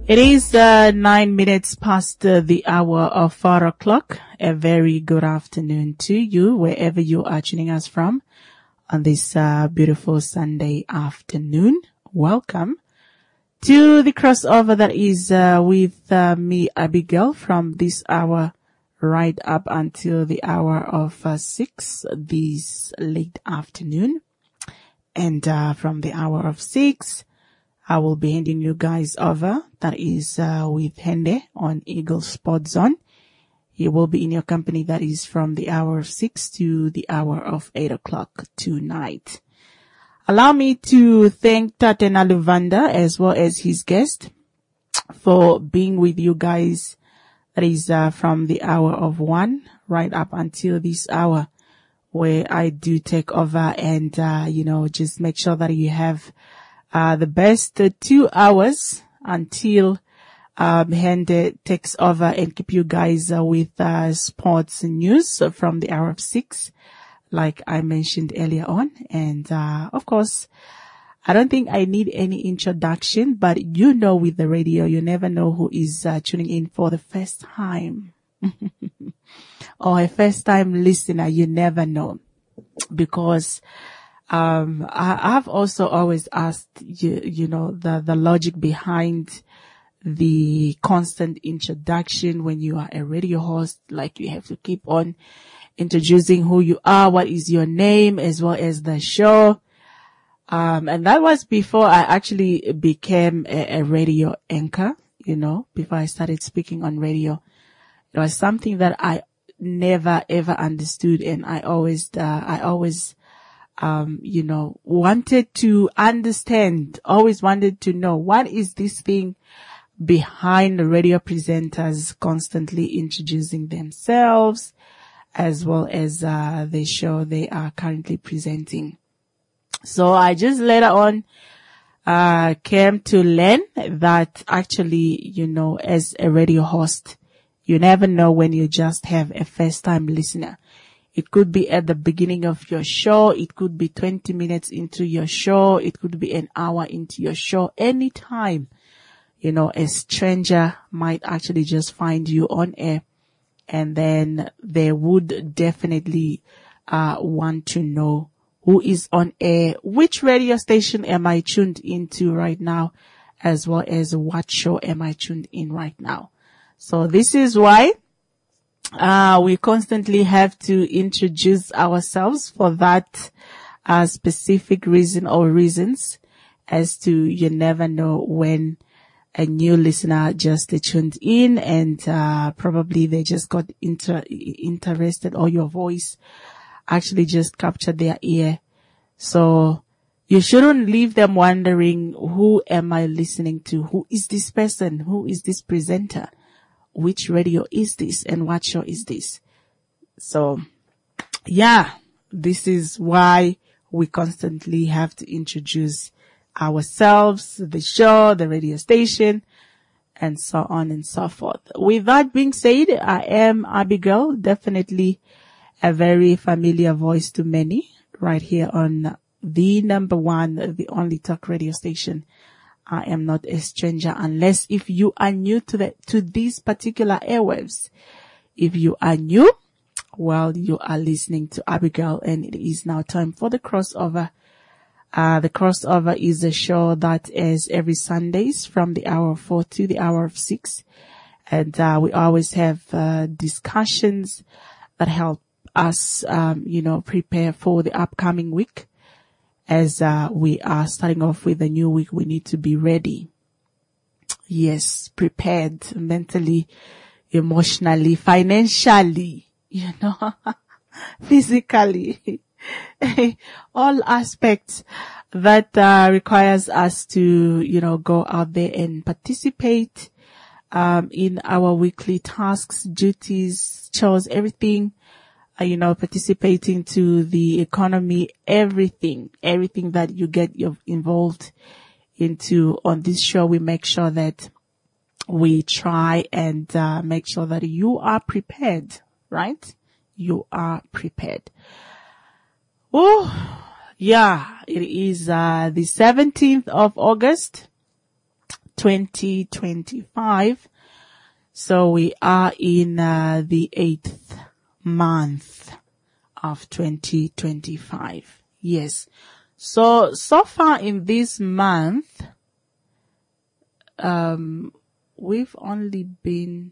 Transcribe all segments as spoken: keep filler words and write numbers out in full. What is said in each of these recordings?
It is uh, nine minutes past uh, the hour of four o'clock. A very good afternoon to you, wherever you are tuning us from on this uh, beautiful Sunday afternoon. Welcome to the crossover that is uh, with uh, me, Abigail, from this hour right up until the hour of uh, six this late afternoon. And uh, from the hour of six, I will be handing you guys over. That is uh, with Hende on Eagle Sport Zone. He will be in your company. That is from the hour of six to the hour of eight o'clock tonight. Allow me to thank Tatena Luvanda as well as his guest for being with you guys. That is uh, from the hour of one right up until this hour, where I do take over and uh, you know just make sure that you have Uh, the best uh, two hours until um, Hende takes over and keep you guys uh, with uh, sports news from the hour of six, like I mentioned earlier on. And uh, of course, I don't think I need any introduction, but you know, with the radio, you never know who is uh, tuning in for the first time or a first time listener. You never know, because Um, I, I've also always asked you, you know, the, the logic behind the constant introduction when you are a radio host. Like, you have to keep on introducing who you are, what is your name, as well as the show. Um, and that was before I actually became a, a radio anchor, you know, before I started speaking on radio. It was something that I never ever understood, and I always, uh, I always, Um, you know, wanted to understand, always wanted to know, what is this thing behind the radio presenters constantly introducing themselves, as well as, uh, the show they are currently presenting. So I just later on, uh, came to learn that actually, you know, as a radio host, you never know when you just have a first time listener. It could be at the beginning of your show. It could be twenty minutes into your show. It could be an hour into your show. Anytime, you know, a stranger might actually just find you on air, and then they would definitely uh want to know who is on air, which radio station am I tuned into right now, as well as what show am I tuned in right now. So this is why Uh, we constantly have to introduce ourselves for that, uh, specific reason or reasons, as to you never know when a new listener just tuned in and, uh, probably they just got inter- interested, or your voice actually just captured their ear. So you shouldn't leave them wondering, who am I listening to? Who is this person? Who is this presenter? Which radio is this, and what show is this? So, yeah, this is why we constantly have to introduce ourselves, the show, the radio station, and so on and so forth. With that being said, I am Abigail, definitely a very familiar voice to many, right here on the number one, the only talk radio station. I am not a stranger, unless if you are new to the, to these particular airwaves. If you are new, well, you are listening to Abigail, and it is now time for the crossover. Uh, the crossover is a show that is every Sundays from the hour of four to the hour of six. And, uh, we always have, uh, discussions that help us, um, you know, prepare for the upcoming week. As uh, we are starting off with a new week, we need to be ready. Yes, prepared mentally, emotionally, financially, you know, physically, all aspects that uh, requires us to, you know, go out there and participate um, in our weekly tasks, duties, chores, everything. Uh, you know, participating to the economy, everything, everything that you get involved into on this show. We make sure that we try and uh, make sure that you are prepared, right? You are prepared. Oh, yeah, it is uh the seventeenth of August, twenty twenty-five. So we are in uh, the eighth month of twenty twenty-five. Yes. So, so far in this month, um, we've only been,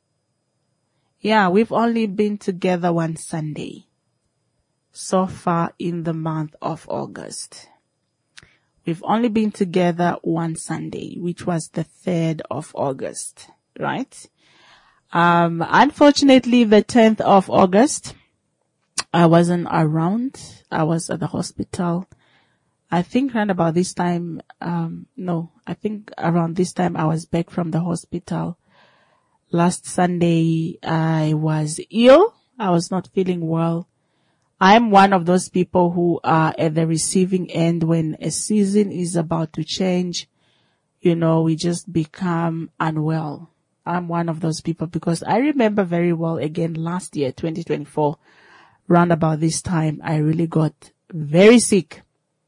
yeah, we've only been together one Sunday so far in the month of August. We've only been together one Sunday, which was the third of August, right? Um, unfortunately, the tenth of August, I wasn't around. I was at the hospital. I think around about this time, um, no, I think around this time I was back from the hospital. Last Sunday, I was ill. I was not feeling well. I'm one of those people who are at the receiving end when a season is about to change. You know, we just become unwell. I'm one of those people because I remember very well again last year, twenty twenty-four, round about this time, I really got very sick.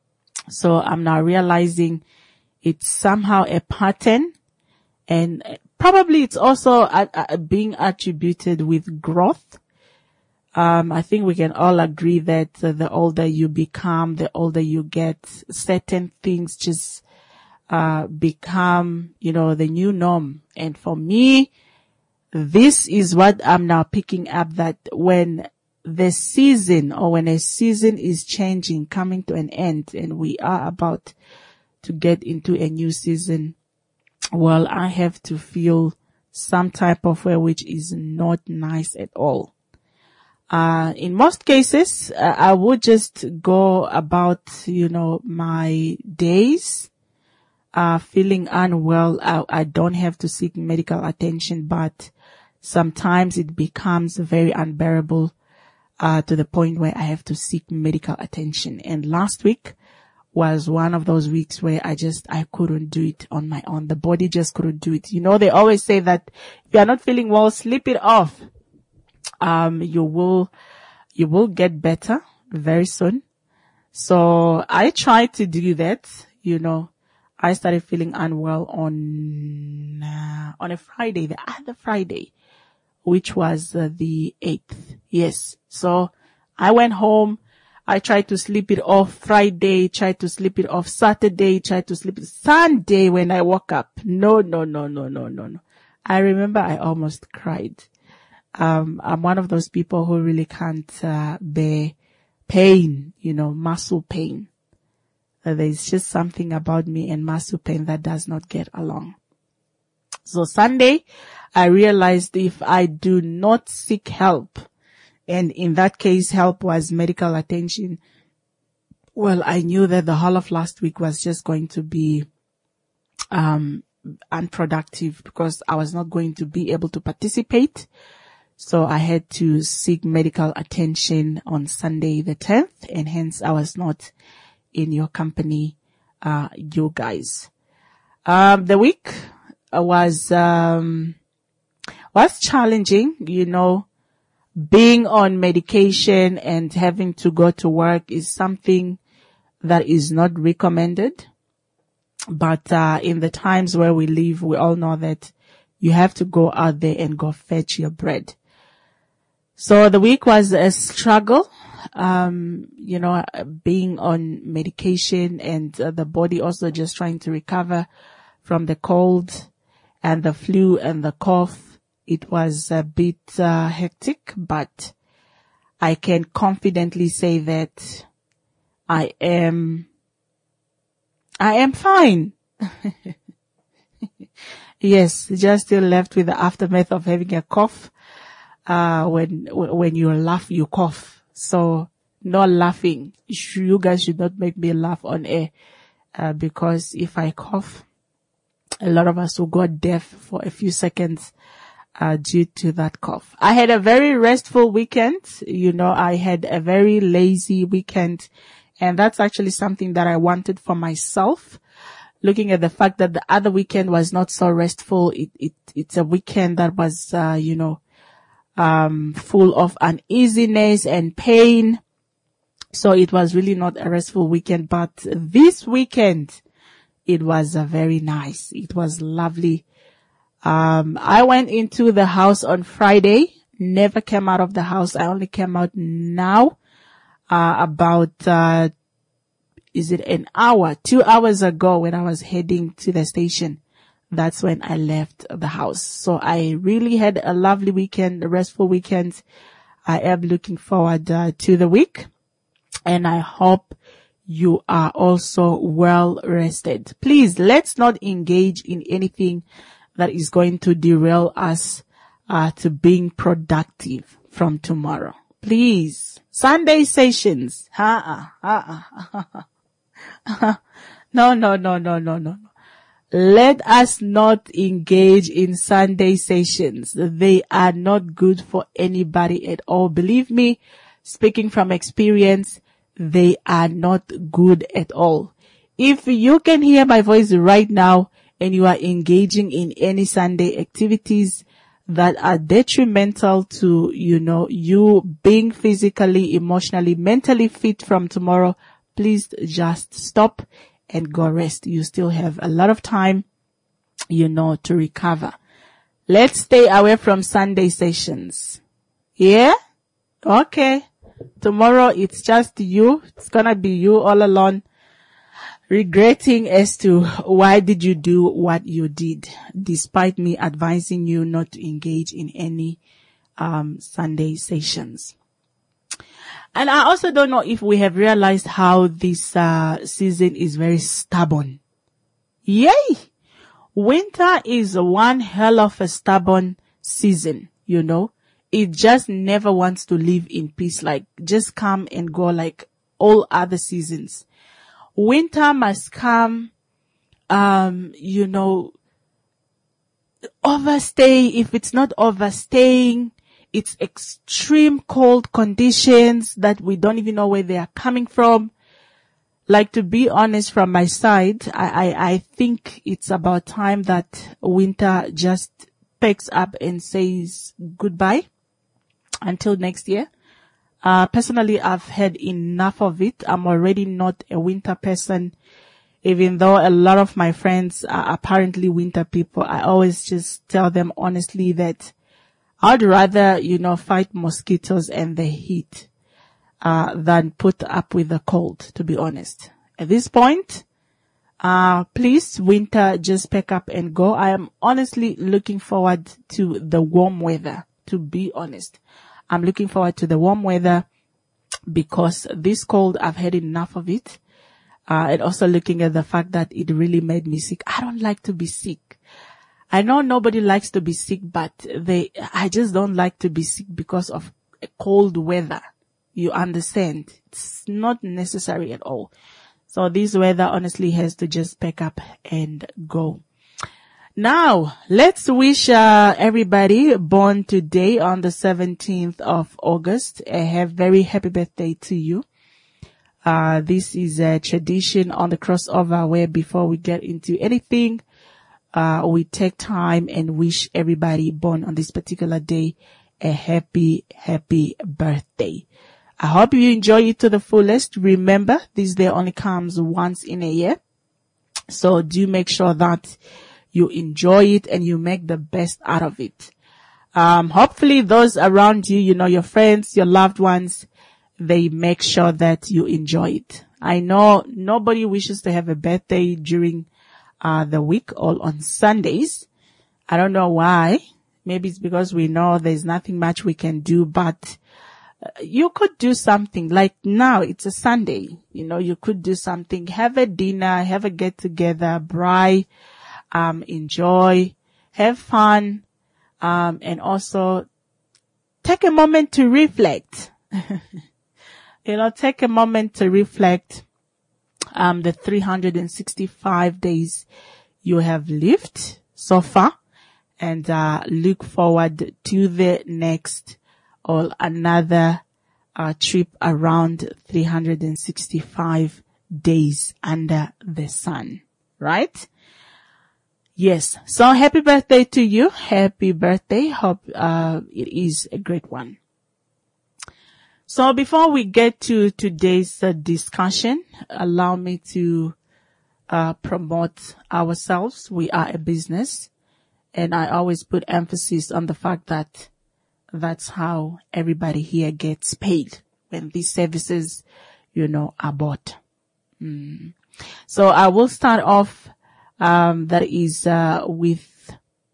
So I'm now realizing it's somehow a pattern, and probably it's also uh, uh, being attributed with growth. Um, I think we can all agree that uh, the older you become, the older you get, certain things just uh become, you know, the new norm. And for me, this is what I'm now picking up, that when the season or when a season is changing, coming to an end, and we are about to get into a new season, well, I have to feel some type of way which is not nice at all. Uh, in most cases, uh, I would just go about, you know, my days, uh, feeling unwell. I, I don't have to seek medical attention, but sometimes it becomes very unbearable, uh, to the point where I have to seek medical attention. And last week was one of those weeks where I just, I couldn't do it on my own. The body just couldn't do it. You know, they always say that if you're not feeling well, sleep it off. Um, you will, you will get better very soon. So I tried to do that. You know, I started feeling unwell on, uh, on a Friday, the other Friday, which was uh, the eighth. Yes. So I went home. I tried to sleep it off Friday, tried to sleep it off Saturday, tried to sleep it Sunday when I woke up. No, no, no, no, no, no, no. I remember I almost cried. Um, I'm one of those people who really can't, uh, bear pain, you know, muscle pain. Uh, there's just something about me and muscle pain that does not get along. So Sunday, I realized if I do not seek help, and in that case, help was medical attention, well, I knew that the whole of last week was just going to be, um, unproductive because I was not going to be able to participate. So I had to seek medical attention on Sunday the tenth, and hence I was not in your company, uh, you guys. Um, the week was, um, was challenging, you know. Being on medication and having to go to work is something that is not recommended. But, uh, in the times where we live, we all know that you have to go out there and go fetch your bread. So the week was a struggle, um, you know, being on medication and uh, the body also just trying to recover from the cold and the flu and the cough. It was a bit uh, hectic, but I can confidently say that I am, I am fine. Yes, just still left with the aftermath of having a cough. Uh, when, when you laugh, you cough. So no laughing. You guys should not make me laugh on air, uh, because if I cough, a lot of us will go deaf for a few seconds, uh, due to that cough. I had a very restful weekend. You know, I had a very lazy weekend, and that's actually something that I wanted for myself. Looking at the fact that the other weekend was not so restful, it, it, it's a weekend that was, uh, you know, um, full of uneasiness and pain. So it was really not a restful weekend, but this weekend, It was uh, very nice. It was lovely. Um, I went into the house on Friday, never came out of the house. I only came out now, uh, about, uh, is it an hour, two hours ago when I was heading to the station. That's when I left the house. So I really had a lovely weekend, a restful weekend. I am looking forward uh, to the week, and I hope you are also well rested. Please, let's not engage in anything that is going to derail us uh, to being productive from tomorrow. Please. Sunday sessions. Uh-uh, uh-uh. No, no, no, no, no, no. Let us not engage in Sunday sessions. They are not good for anybody at all. Believe me, speaking from experience, they are not good at all. If you can hear my voice right now and you are engaging in any Sunday activities that are detrimental to, you know, you being physically, emotionally, mentally fit from tomorrow, please just stop and go rest. You still have a lot of time, you know, to recover. Let's stay away from Sunday sessions. Yeah? Okay. Tomorrow it's just you. It's gonna be you all alone, regretting as to why did you do what you did, despite me advising you not to engage in any um Sunday sessions. And I also don't know if we have realized how this uh season is very stubborn. Yay! Winter is one hell of a stubborn season, you know. It just never wants to live in peace, like just come and go like all other seasons. Winter must come, um, you know, overstay. If it's not overstaying, it's extreme cold conditions that we don't even know where they are coming from. Like, to be honest, from my side, I, I, I think it's about time that winter just picks up and says goodbye until next year. Uh, personally, I've had enough of it. I'm already not a winter person. Even though a lot of my friends are apparently winter people, I always just tell them honestly that I'd rather, you know, fight mosquitoes and the heat, uh, than put up with the cold, to be honest. At this point, uh, please, winter, just pack up and go. I am honestly looking forward to the warm weather, to be honest. I'm looking forward to the warm weather because this cold, I've had enough of it. Uh, and also looking at the fact that it really made me sick. I don't like to be sick. I know nobody likes to be sick, but they, I just don't like to be sick because of cold weather. You understand? It's not necessary at all. So this weather honestly has to just pack up and go. Now, let's wish uh, everybody born today on the seventeenth of August a very happy birthday to you. Uh, this is a tradition on the crossover where before we get into anything, uh, we take time and wish everybody born on this particular day a happy, happy birthday. I hope you enjoy it to the fullest. Remember, this day only comes once in a year. So do make sure that you enjoy it and you make the best out of it. Um, hopefully those around you, you know, your friends, your loved ones, they make sure that you enjoy it. I know nobody wishes to have a birthday during uh the week or on Sundays. I don't know why. Maybe it's because we know there's nothing much we can do, but uh, you could do something. Like now, it's a Sunday. You know, you could do something. Have a dinner, have a get together, braai, um, enjoy, have fun, um, and also take a moment to reflect. You know, take a moment to reflect, um, the three hundred sixty-five days you have lived so far, and, uh, look forward to the next or another, uh, trip around three hundred sixty-five days under the sun, right? Yes. So happy birthday to you. Happy birthday. Hope, uh, it is a great one. So before we get to today's uh, discussion, allow me to uh, promote ourselves. We are a business. And I always put emphasis on the fact that that's how everybody here gets paid when these services, you know, are bought. Mm. So I will start off, um, that is, uh, with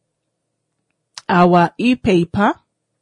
our e-paper.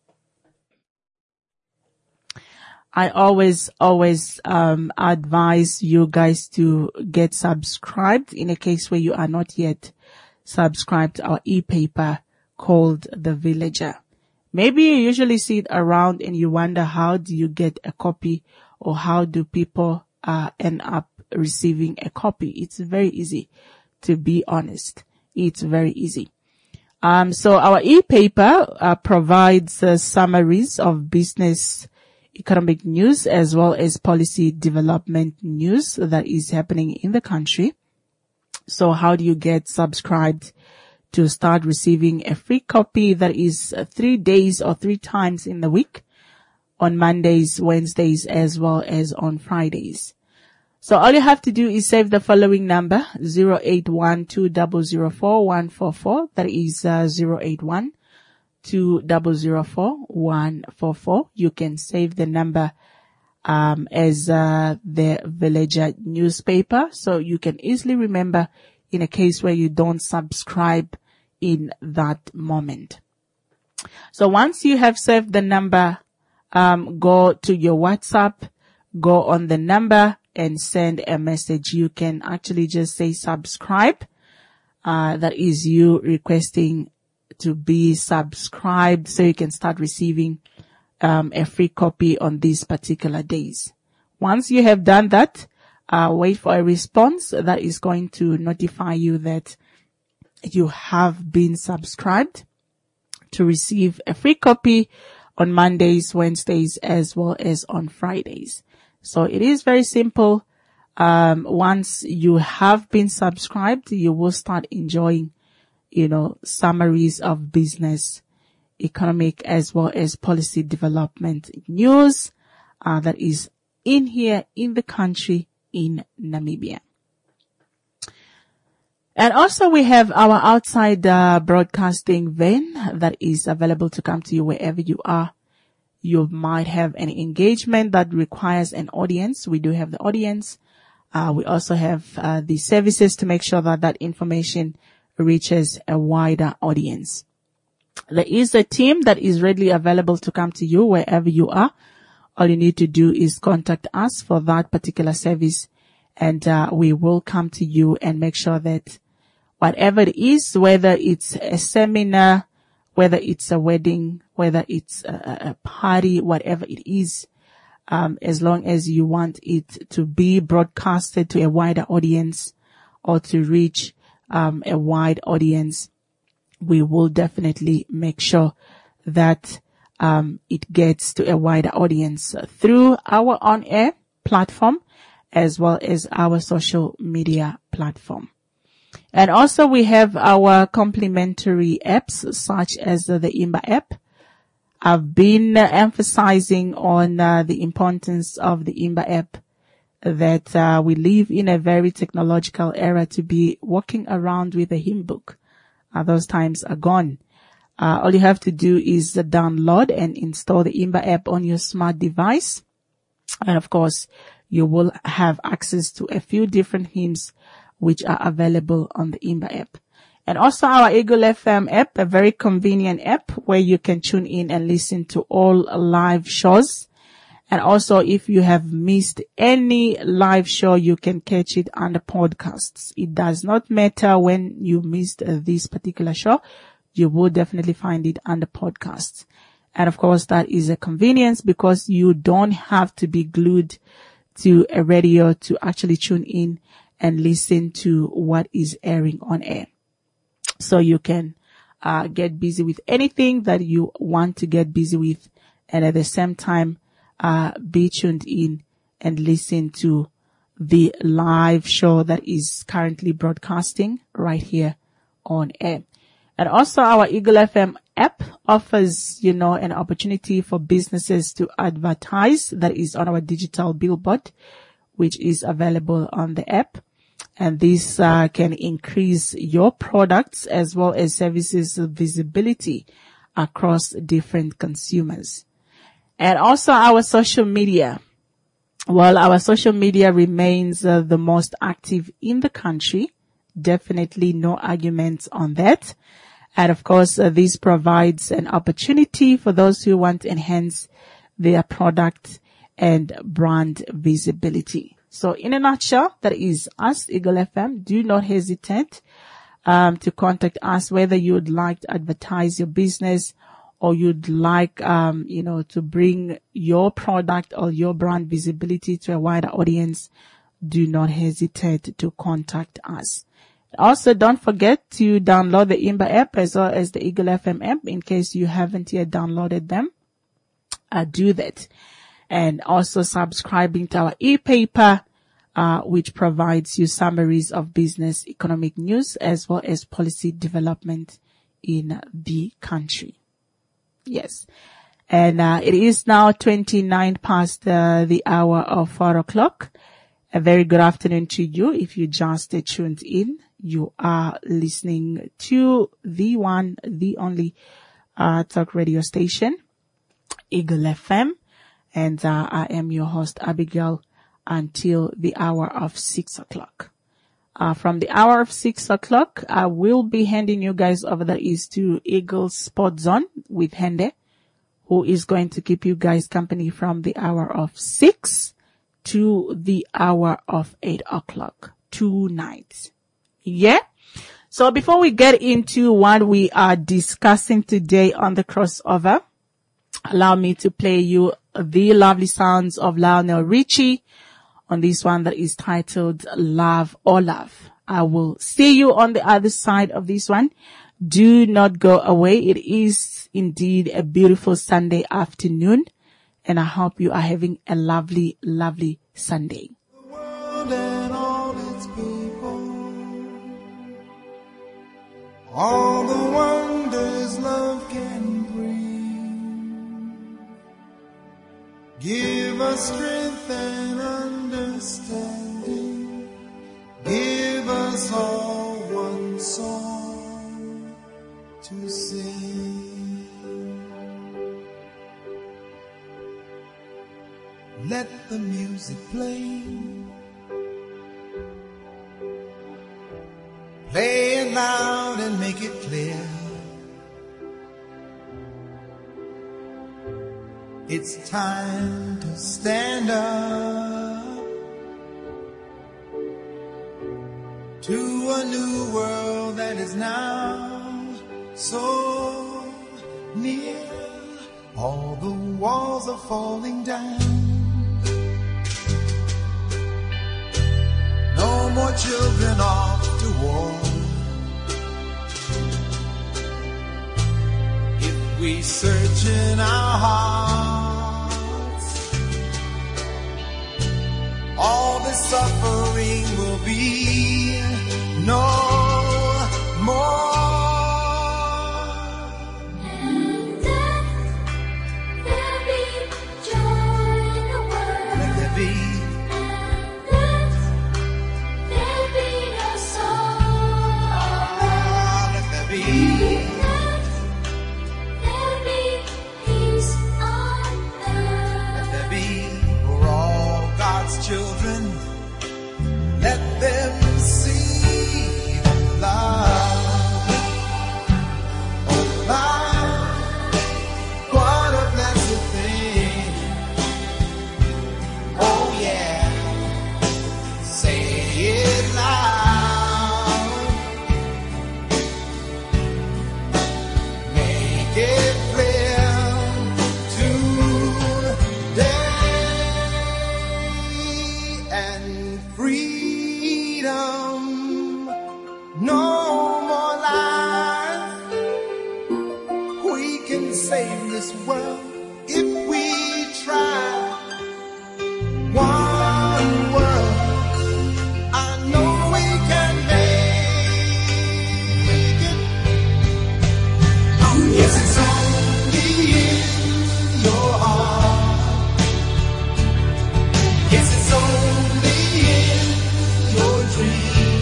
I always, always, um, advise you guys to get subscribed in a case where you are not yet subscribed to our e-paper called The Villager. Maybe you usually see it around and you wonder, how do you get a copy, or how do people uh, end up receiving a copy? It's very easy, to be honest. It's very easy. Um, so our e-paper uh, provides uh, summaries of business, economic news, as well as policy development news that is happening in the country. So how do you get subscribed to start receiving a free copy that is uh, three days or three times in the week, on Mondays, Wednesdays, as well as on Fridays? So all you have to do is save the following number, zero eight one two zero zero four one four four. That is uh, zero eight one two zero zero four one four four. You can save the number um as uh the Villager newspaper, so you can easily remember in a case where you don't subscribe in that moment. So once you have saved the number, um go to your WhatsApp, go on the number and send a message. You can actually just say subscribe. Uh that is you requesting to be subscribed so you can start receiving Um, a free copy on these particular days. Once you have done that, uh, wait for a response that is going to notify you that you have been subscribed to receive a free copy on Mondays, Wednesdays, as well as on Fridays. So it is very simple. Um, once you have been subscribed, you will start enjoying, you know, summaries of business, economic, as well as policy development news uh, that is in here in the country, in Namibia. And also we have our outside uh, broadcasting vein that is available to come to you wherever you are. You might have an engagement that requires an audience. We do have the audience. Uh, we also have uh, the services to make sure that that information reaches a wider audience. There is a team that is readily available to come to you wherever you are. All you need to do is contact us for that particular service, and uh, we will come to you and make sure that whatever it is, whether it's a seminar, whether it's a wedding, whether it's a, a party, whatever it is, um, as long as you want it to be broadcasted to a wider audience or to reach um, a wide audience, we will definitely make sure that um, it gets to a wider audience through our on-air platform as well as our social media platform. And also we have our complementary apps such as the Imba app. I've been uh, emphasizing on uh, the importance of the Imba app, that uh, we live in a very technological era to be walking around with a hymn book. Uh, those times are gone. Uh, all you have to do is uh, download and install the Imba app on your smart device. And of course, you will have access to a few different hymns which are available on the Imba app. And also our Eagle F M app, a very convenient app where you can tune in and listen to all live shows. And also if you have missed any live show, you can catch it on the podcasts. It does not matter when you missed uh, this particular show. You will definitely find it on the podcasts. And of course, that is a convenience because you don't have to be glued to a radio to actually tune in and listen to what is airing on air. So you can uh, get busy with anything that you want to get busy with, and at the same time uh be tuned in and listen to the live show that is currently broadcasting right here on air. And also our Eagle F M app offers, you know, an opportunity for businesses to advertise. That is on our digital billboard, which is available on the app. And this uh, can increase your products as well as services visibility across different consumers. And also our social media. Well, our social media remains uh, the most active in the country. Definitely no arguments on that. And of course, uh, this provides an opportunity for those who want to enhance their product and brand visibility. So in a nutshell, that is us, Eagle F M. Do not hesitate um, to contact us, whether you'd like to advertise your business or you'd like, um, you know, to bring your product or your brand visibility to a wider audience. Do not hesitate to contact us. Also, don't forget to download the Imba app as well as the Eagle F M app in case you haven't yet downloaded them. Uh, do that. And also subscribing to our e-paper, uh, which provides you summaries of business, economic news, as well as policy development in the country. Yes. And, uh, it is now twenty-nine past uh, the hour of four o'clock. A very good afternoon to you. If you just uh, tuned in, you are listening to the one, the only, uh, talk radio station, Eagle F M. And uh, I am your host, Abigail, until the hour of six o'clock. Uh, from the hour of six o'clock, I will be handing you guys over that is to Eagle Sport Zone with Hende, who is going to keep you guys company from the hour of six to the hour of eight o'clock tonight. Yeah. So before we get into what we are discussing today on the crossover, allow me to play you the lovely sounds of Lionel Richie on this one that is titled Love or Love. I will see you on the other side of this one. Do not go away. It is indeed a beautiful Sunday afternoon, and I hope you are having a lovely, lovely Sunday. The world and all its people, all the wonders love can bring. Give us strength and understanding. Give us all one song to sing. Let the music play. Play it loud and make it clear. It's time to stand up to a new world that is now so near. All the walls are falling down. No more children off to war. If we search in our hearts, all the suffering will be no more. And then there'll be joy in the world. Let there be. And then there'll be no sorrow. Let there be. And there'll be peace on earth. Let there be for all God's children. Let them see the love, oh love, what a blessed thing. Oh yeah, say it loud, make it clear today. And freedom, no more lies. We can save this world if we try. One world, I know we can make it. Oh yes, it's only in your heart. Yes, it's only in your dream.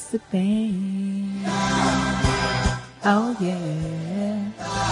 thing. Oh yeah.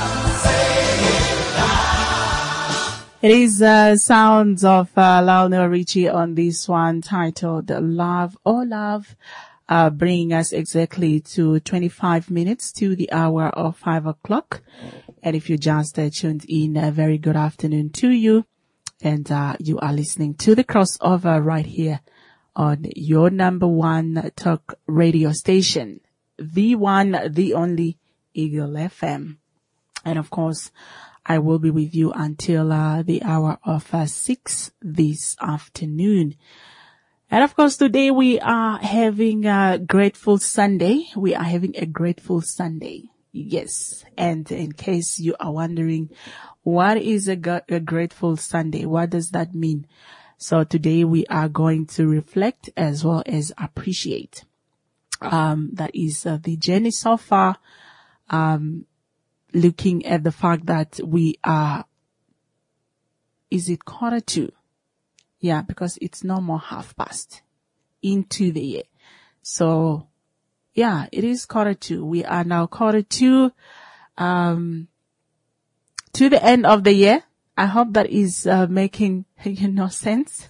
It is uh, sounds of uh, Lionel Richie on this one titled Love, Oh Love, uh, bringing us exactly to twenty-five minutes to the hour of five o'clock. And if you just uh, tuned in, a very good afternoon to you. And uh, you are listening to the crossover right here on your number one talk radio station, the one, the only Eagle F M. And of course, I will be with you until uh, the hour of uh, six this afternoon. And of course, today we are having a Grateful Sunday. We are having a Grateful Sunday. Yes. And in case you are wondering, what is a, a Grateful Sunday? What does that mean? So today we are going to reflect as well as appreciate. Um, that is uh, the journey so far. Um, looking at the fact that we are, is it quarter two? Yeah, because it's no more half past into the year. So yeah, it is quarter two. We are now quarter two, um, to the end of the year. I hope that is uh, making, you know, sense.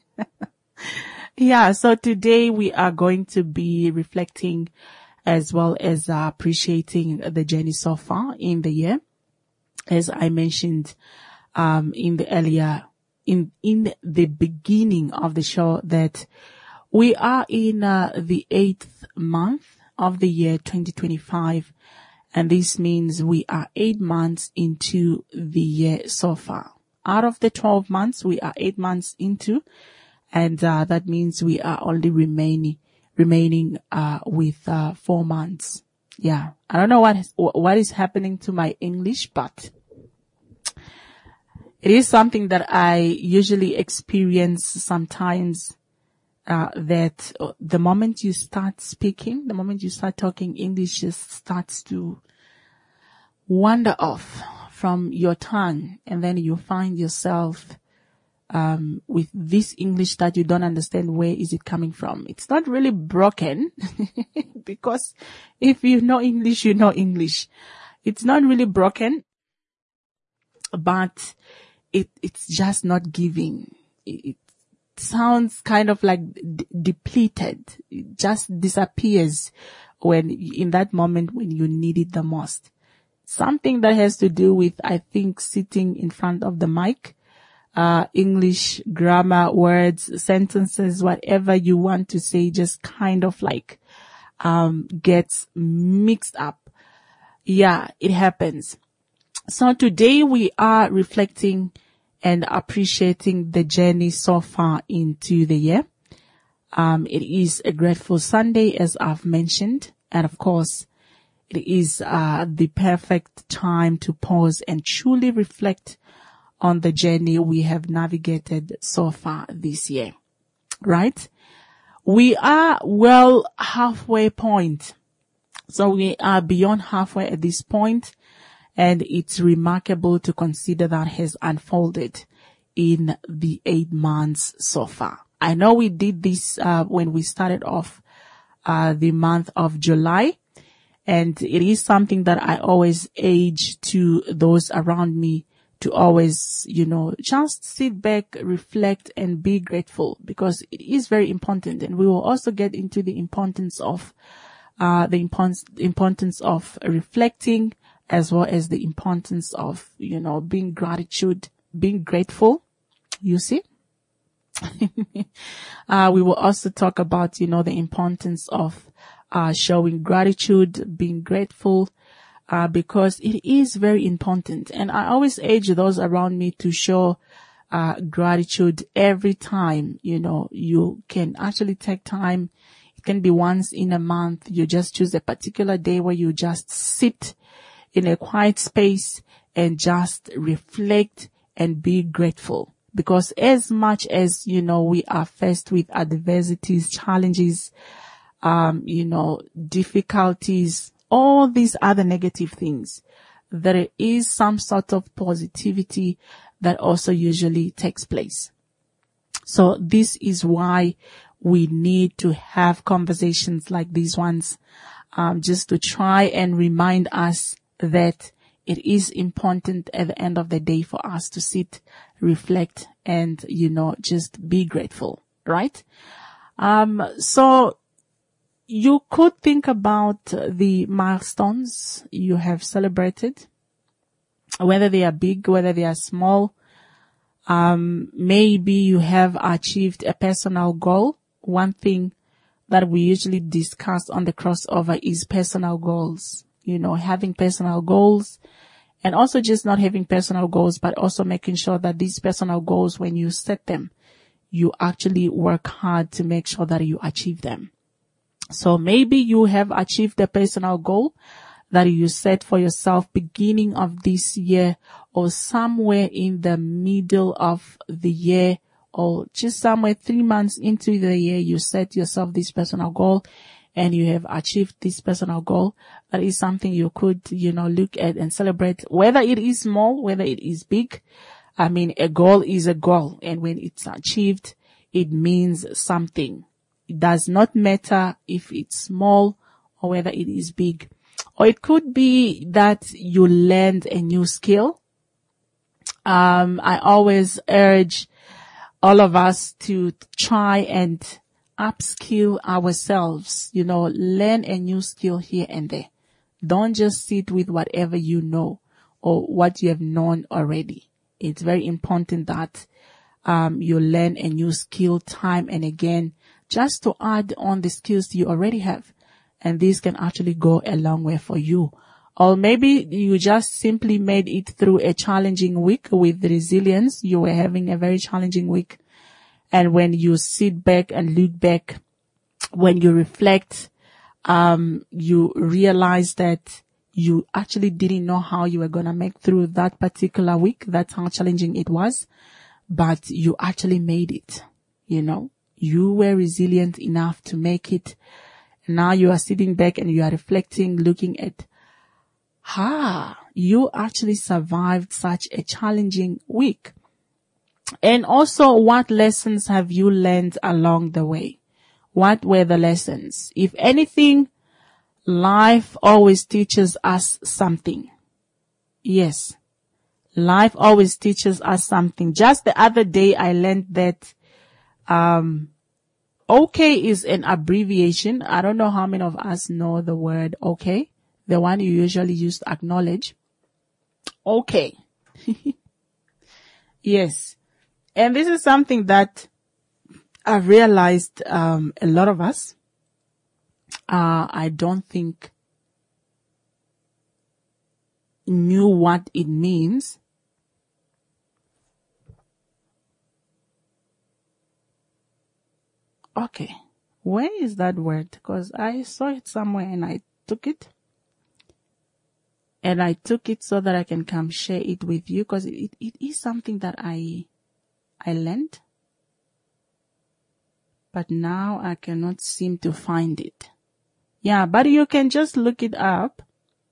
Yeah, so today we are going to be reflecting as well as uh, appreciating the journey so far in the year. As I mentioned um in the earlier, in in the beginning of the show, that we are in uh, the eighth month of the year twenty twenty-five. And this means we are eight months into the year so far. Out of the twelve months, we are eight months into, and uh, that means we are only remaining remaining uh with uh four months. Yeah, I don't know what is, what is happening to my English, but it is something that I usually experience sometimes. Uh, that uh, the moment you start speaking, the moment you start talking, English just starts to wander off from your tongue, and then you find yourself um with this English that you don't understand where is it coming from. It's not really broken because if you know English, you know English. It's not really broken, but it it's just not giving. It, it sounds kind of like d- depleted. It just disappears when in that moment when you need it the most. Something that has to do with, I think, sitting in front of the mic, uh, English, grammar, words, sentences, whatever you want to say, just kind of like, um, gets mixed up. Yeah, it happens. So today we are reflecting and appreciating the journey so far into the year. Um, it is a Grateful Sunday, as I've mentioned. And of course, it is uh, the perfect time to pause and truly reflect on the journey we have navigated so far this year. Right? We are well halfway point. So we are beyond halfway at this point. And it's remarkable to consider that has unfolded in the eight months so far. I know we did this uh, when we started off uh, the month of July. And it is something that I always urge to those around me to always, you know, just sit back, reflect, and be grateful, because it is very important. And we will also get into the importance of uh the impon- importance of reflecting, as well as the importance of, you know, being gratitude, being grateful. You see? uh, we will also talk about, you know, the importance of, uh, showing gratitude, being grateful, uh, because it is very important. And I always urge those around me to show, uh, gratitude every time, you know, you can actually take time. It can be once in a month. You just choose a particular day where you just sit in a quiet space and just reflect and be grateful. Because as much as, you know, we are faced with adversities, challenges, um, you know, difficulties, all these other negative things, there is some sort of positivity that also usually takes place. So this is why we need to have conversations like these ones, um, just to try and remind us that it is important at the end of the day for us to sit, reflect, and, you know, just be grateful, right? Um, so you could think about the milestones you have celebrated, whether they are big, whether they are small. Um, maybe you have achieved a personal goal. One thing that we usually discuss on the crossover is personal goals. You know, having personal goals, and also just not having personal goals, but also making sure that these personal goals, when you set them, you actually work hard to make sure that you achieve them. So maybe you have achieved a personal goal that you set for yourself beginning of this year, or somewhere in the middle of the year, or just somewhere three months into the year, you set yourself this personal goal and you have achieved this personal goal. That is something you could, you know, look at and celebrate, whether it is small, whether it is big. I mean, a goal is a goal, and when it's achieved, it means something. It does not matter if it's small or whether it is big. Or it could be that you learned a new skill. Um, I always urge all of us to try and upskill ourselves, you know, learn a new skill here and there. Don't just sit with whatever you know or what you have known already. It's very important that um, you learn a new skill time and again, just to add on the skills you already have. And this can actually go a long way for you. Or maybe you just simply made it through a challenging week with resilience. You were having a very challenging week. And when you sit back and look back, when you reflect, um, you realize that you actually didn't know how you were going to make through that particular week. That's how challenging it was. But you actually made it. You know, you were resilient enough to make it. Now you are sitting back and you are reflecting, looking at, ha, you actually survived such a challenging week. And also, what lessons have you learned along the way? What were the lessons? If anything, life always teaches us something. Yes, life always teaches us something. Just the other day, I learned that, um, okay is an abbreviation. I don't know how many of us know the word okay, the one you usually use to acknowledge. Okay. Yes. And this is something that I've realized, um, a lot of us, uh, I don't think knew what it means. Okay. Where is that word? Because I saw it somewhere and I took it. And I took it so that I can come share it with you, because it, it is something that I, I learned. But now I cannot seem to find it. Yeah, but you can just look it up.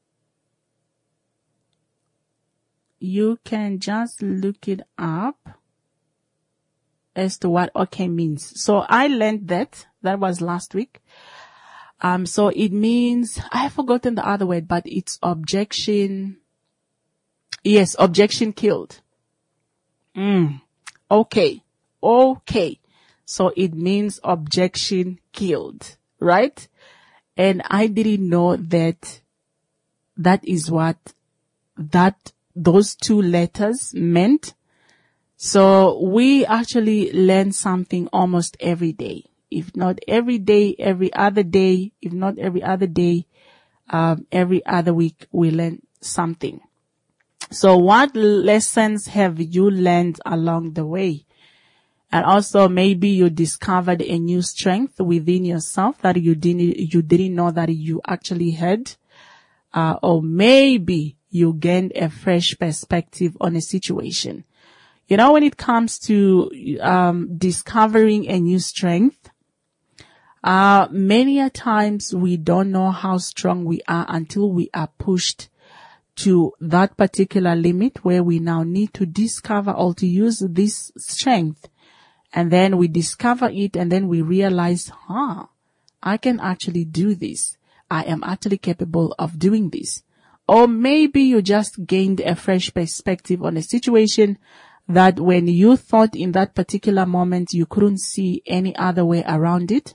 You can just look it up as to what okay means. So I learned that. That was last week. Um, so it means, I have forgotten the other word, but it's objection. Yes, objection killed. Mm. Okay. Okay. So it means objection killed, right? And I didn't know that that is what that, those two letters meant. So we actually learn something almost every day. If not every day, every other day, if not every other day, um, every other week, we learn something. So what lessons have you learned along the way? And also maybe you discovered a new strength within yourself that you didn't, you didn't know that you actually had. Uh, or maybe you gained a fresh perspective on a situation. You know, when it comes to, um, discovering a new strength, Uh, many a times we don't know how strong we are until we are pushed to that particular limit where we now need to discover or to use this strength And then we discover it, and then we realize, huh, I can actually do this. I am actually capable of doing this. Or maybe you just gained a fresh perspective on a situation that when you thought in that particular moment you couldn't see any other way around it.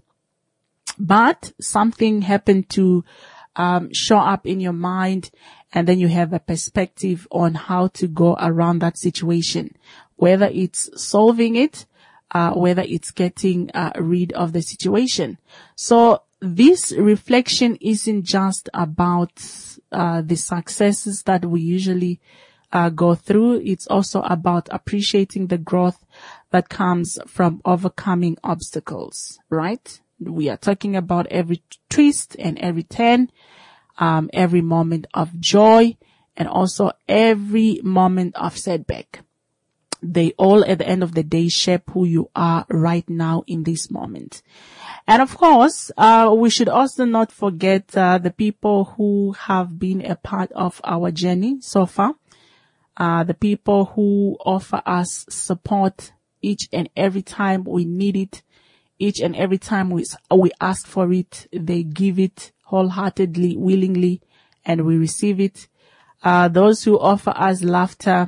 But something happened to um, show up in your mind, and then you have a perspective on how to go around that situation, whether it's solving it, uh, whether it's getting uh, rid of the situation. So this reflection isn't just about uh, the successes that we usually uh, go through. It's also about appreciating the growth that comes from overcoming obstacles, right? We are talking about every twist and every turn, um, every moment of joy, and also every moment of setback. They all, at the end of the day, shape who you are right now in this moment. And of course, uh, we should also not forget uh, the people who have been a part of our journey so far, uh, the people who offer us support each and every time we need it. Each and every time we, we ask for it, they give it wholeheartedly, willingly, and we receive it. Uh, those who offer us laughter,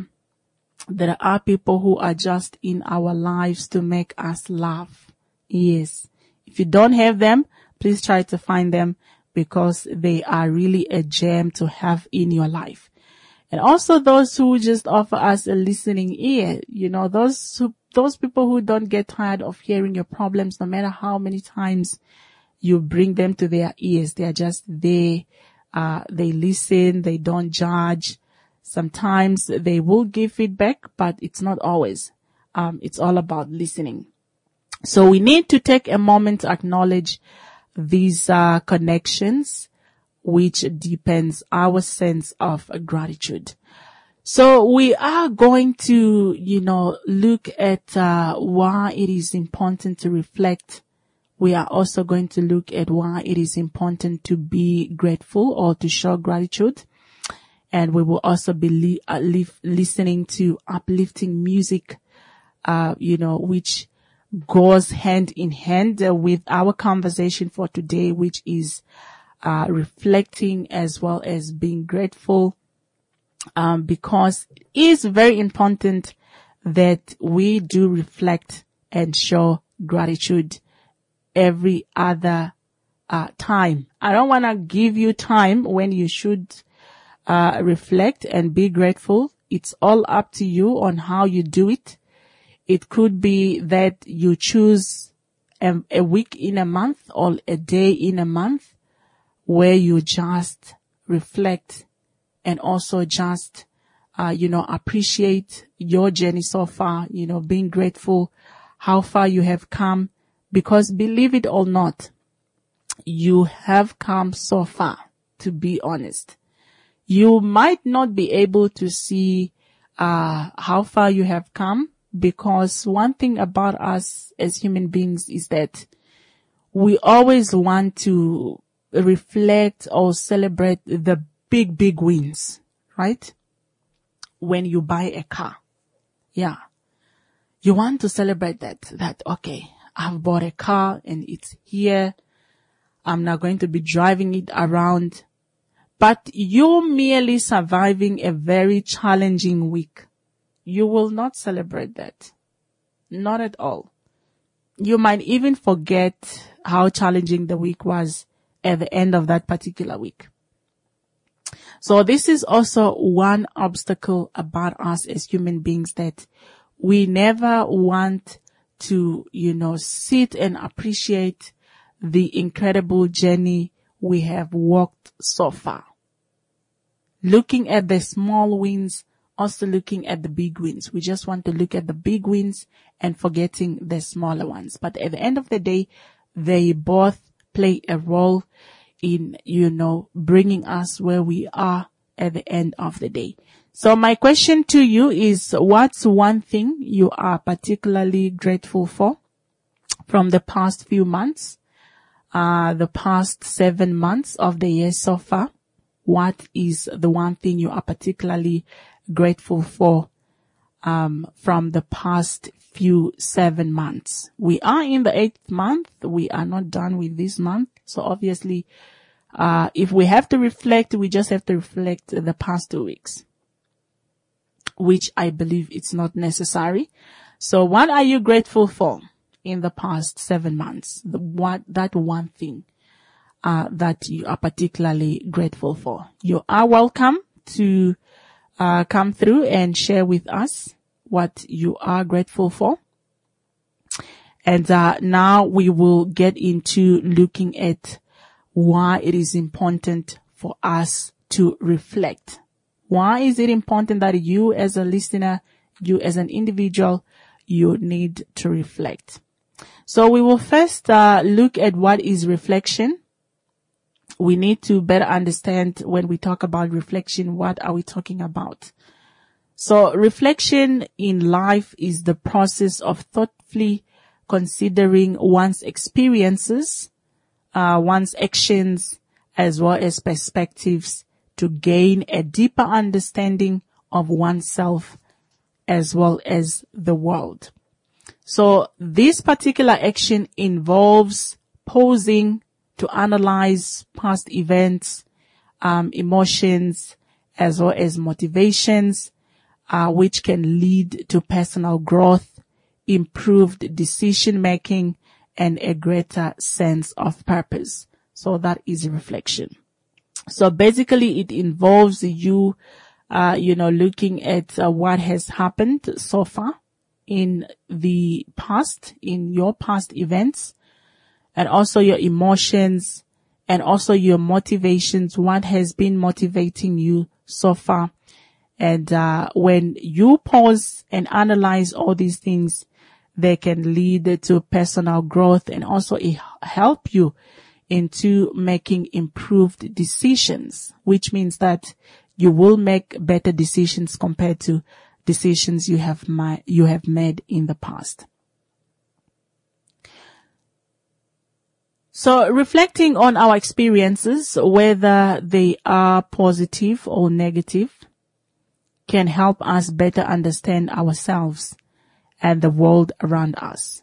there are people who are just in our lives to make us laugh. Yes. If you don't have them, please try to find them, because they are really a gem to have in your life. And also those who just offer us a listening ear, you know, those who, those people who don't get tired of hearing your problems, no matter how many times you bring them to their ears. They are just there. Uh, they listen. They don't judge. Sometimes they will give feedback, but it's not always. Um, it's all about listening. So we need to take a moment to acknowledge these uh, connections, which deepens our sense of gratitude. So we are going to, you know, look at uh, why it is important to reflect. We are also going to look at why it is important to be grateful or to show gratitude. And we will also be li- uh, li- listening to uplifting music, uh, you know, which goes hand in hand uh, with our conversation for today, which is uh, reflecting as well as being grateful. Um, because it is very important that we do reflect and show gratitude every other uh, time. I don't want to give you time when you should uh, reflect and be grateful. It's all up to you on how you do it. It could be that you choose a, a week in a month or a day in a month where you just reflect and also just, uh, you know, appreciate your journey so far, you know, being grateful how far you have come, because believe it or not, you have come so far, to be honest. You might not be able to see, uh, how far you have come, because one thing about us as human beings is that we always want to reflect or celebrate the big, big wins, right? When you buy a car. Yeah. You want to celebrate that, that, okay, I've bought a car and it's here. I'm now going to be driving it around. But you're merely surviving a very challenging week. You will not celebrate that. Not at all. You might even forget how challenging the week was at the end of that particular week. So this is also one obstacle about us as human beings, that we never want to, you know, sit and appreciate the incredible journey we have walked so far. Looking at the small wins, also looking at the big wins. We just want to look at the big wins and forgetting the smaller ones. But at the end of the day, they both play a role in, you know, bringing us where we are at the end of the day. So my question to you is, what's one thing you are particularly grateful for from the past few months, uh, the past seven months of the year so far? What is the one thing you are particularly grateful for? um, from the past few seven months. We are in the eighth month. We are not done with this month. So obviously, uh, if we have to reflect, we just have to reflect the past two weeks, which I believe it's not necessary. So what are you grateful for in the past seven months? The, what, that one thing, uh, that you are particularly grateful for. You are welcome to, uh, come through and share with us what you are grateful for. And, uh, now we will get into looking at why it is important for us to reflect. Why is it important that you as a listener, you as an individual, you need to reflect? So we will first uh, look at what is reflection. We need to better understand when we talk about reflection, what are we talking about? So reflection in life is the process of thoughtfully considering one's experiences, uh, one's actions, as well as perspectives to gain a deeper understanding of oneself as well as the world. So this particular action involves pausing to analyze past events, um, emotions, as well as motivations, uh, which can lead to personal growth, improved decision making, and a greater sense of purpose. So that is reflection. So basically it involves you, uh, you know, looking at uh, what has happened so far in the past, in your past events, and also your emotions, and also your motivations, what has been motivating you so far. And uh, when you pause and analyze all these things, they can lead to personal growth and also help you into making improved decisions, which means that you will make better decisions compared to decisions you have ma- you have made in the past. So reflecting on our experiences, whether they are positive or negative, can help us better understand ourselves and the world around us.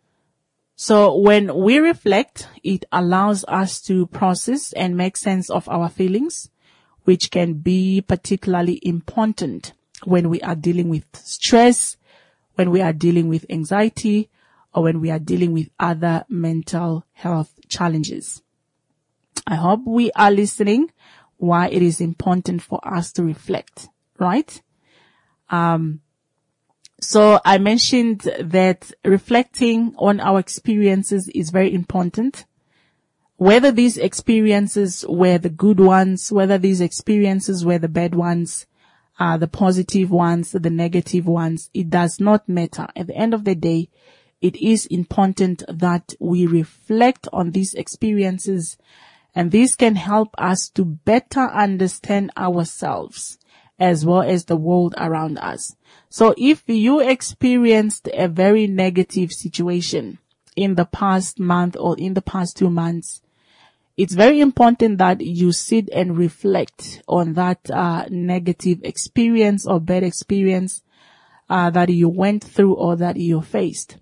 So when we reflect, it allows us to process and make sense of our feelings, which can be particularly important when we are dealing with stress, when we are dealing with anxiety, or when we are dealing with other mental health challenges. I hope we are listening why it is important for us to reflect, right? Um, so I mentioned that reflecting on our experiences is very important. Whether these experiences were the good ones, whether these experiences were the bad ones, uh, the positive ones, the negative ones, it does not matter. At the end of the day, it is important that we reflect on these experiences, and this can help us to better understand ourselves as well as the world around us. So if you experienced a very negative situation in the past month or in the past two months, it's very important that you sit and reflect on that uh, negative experience or bad experience uh, that you went through or that you faced.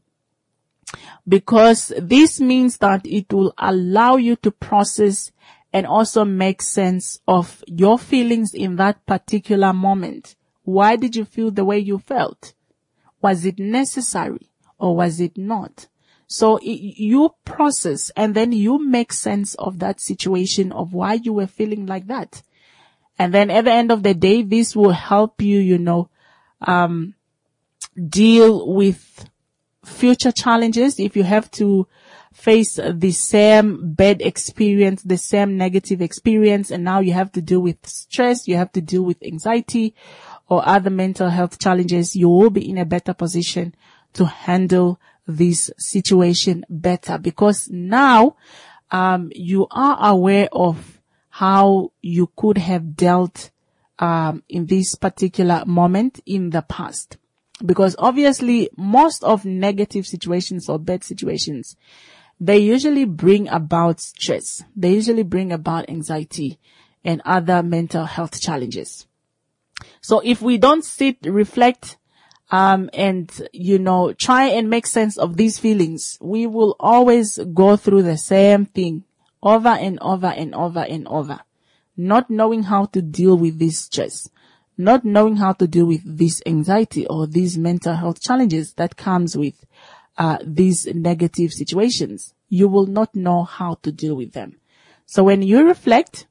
Because this means that it will allow you to process and also make sense of your feelings in that particular moment. Why did you feel the way you felt? Was it necessary or was it not? So you process and then you make sense of that situation of why you were feeling like that. And then at the end of the day, this will help you, you know, um, deal with future challenges. If you have to face the same bad experience, the same negative experience, and now you have to deal with stress, you have to deal with anxiety or other mental health challenges, you will be in a better position to handle this situation better, because now um you are aware of how you could have dealt um in this particular moment in the past. Because obviously most of negative situations or bad situations, they usually bring about stress. They usually bring about anxiety and other mental health challenges. So if we don't sit, reflect, um, and, you know, try and make sense of these feelings. We will always go through the same thing over and over and over and over, not knowing how to deal with this stress, not knowing how to deal with this anxiety or these mental health challenges that comes with uh, these negative situations. You will not know how to deal with them. So when you reflect,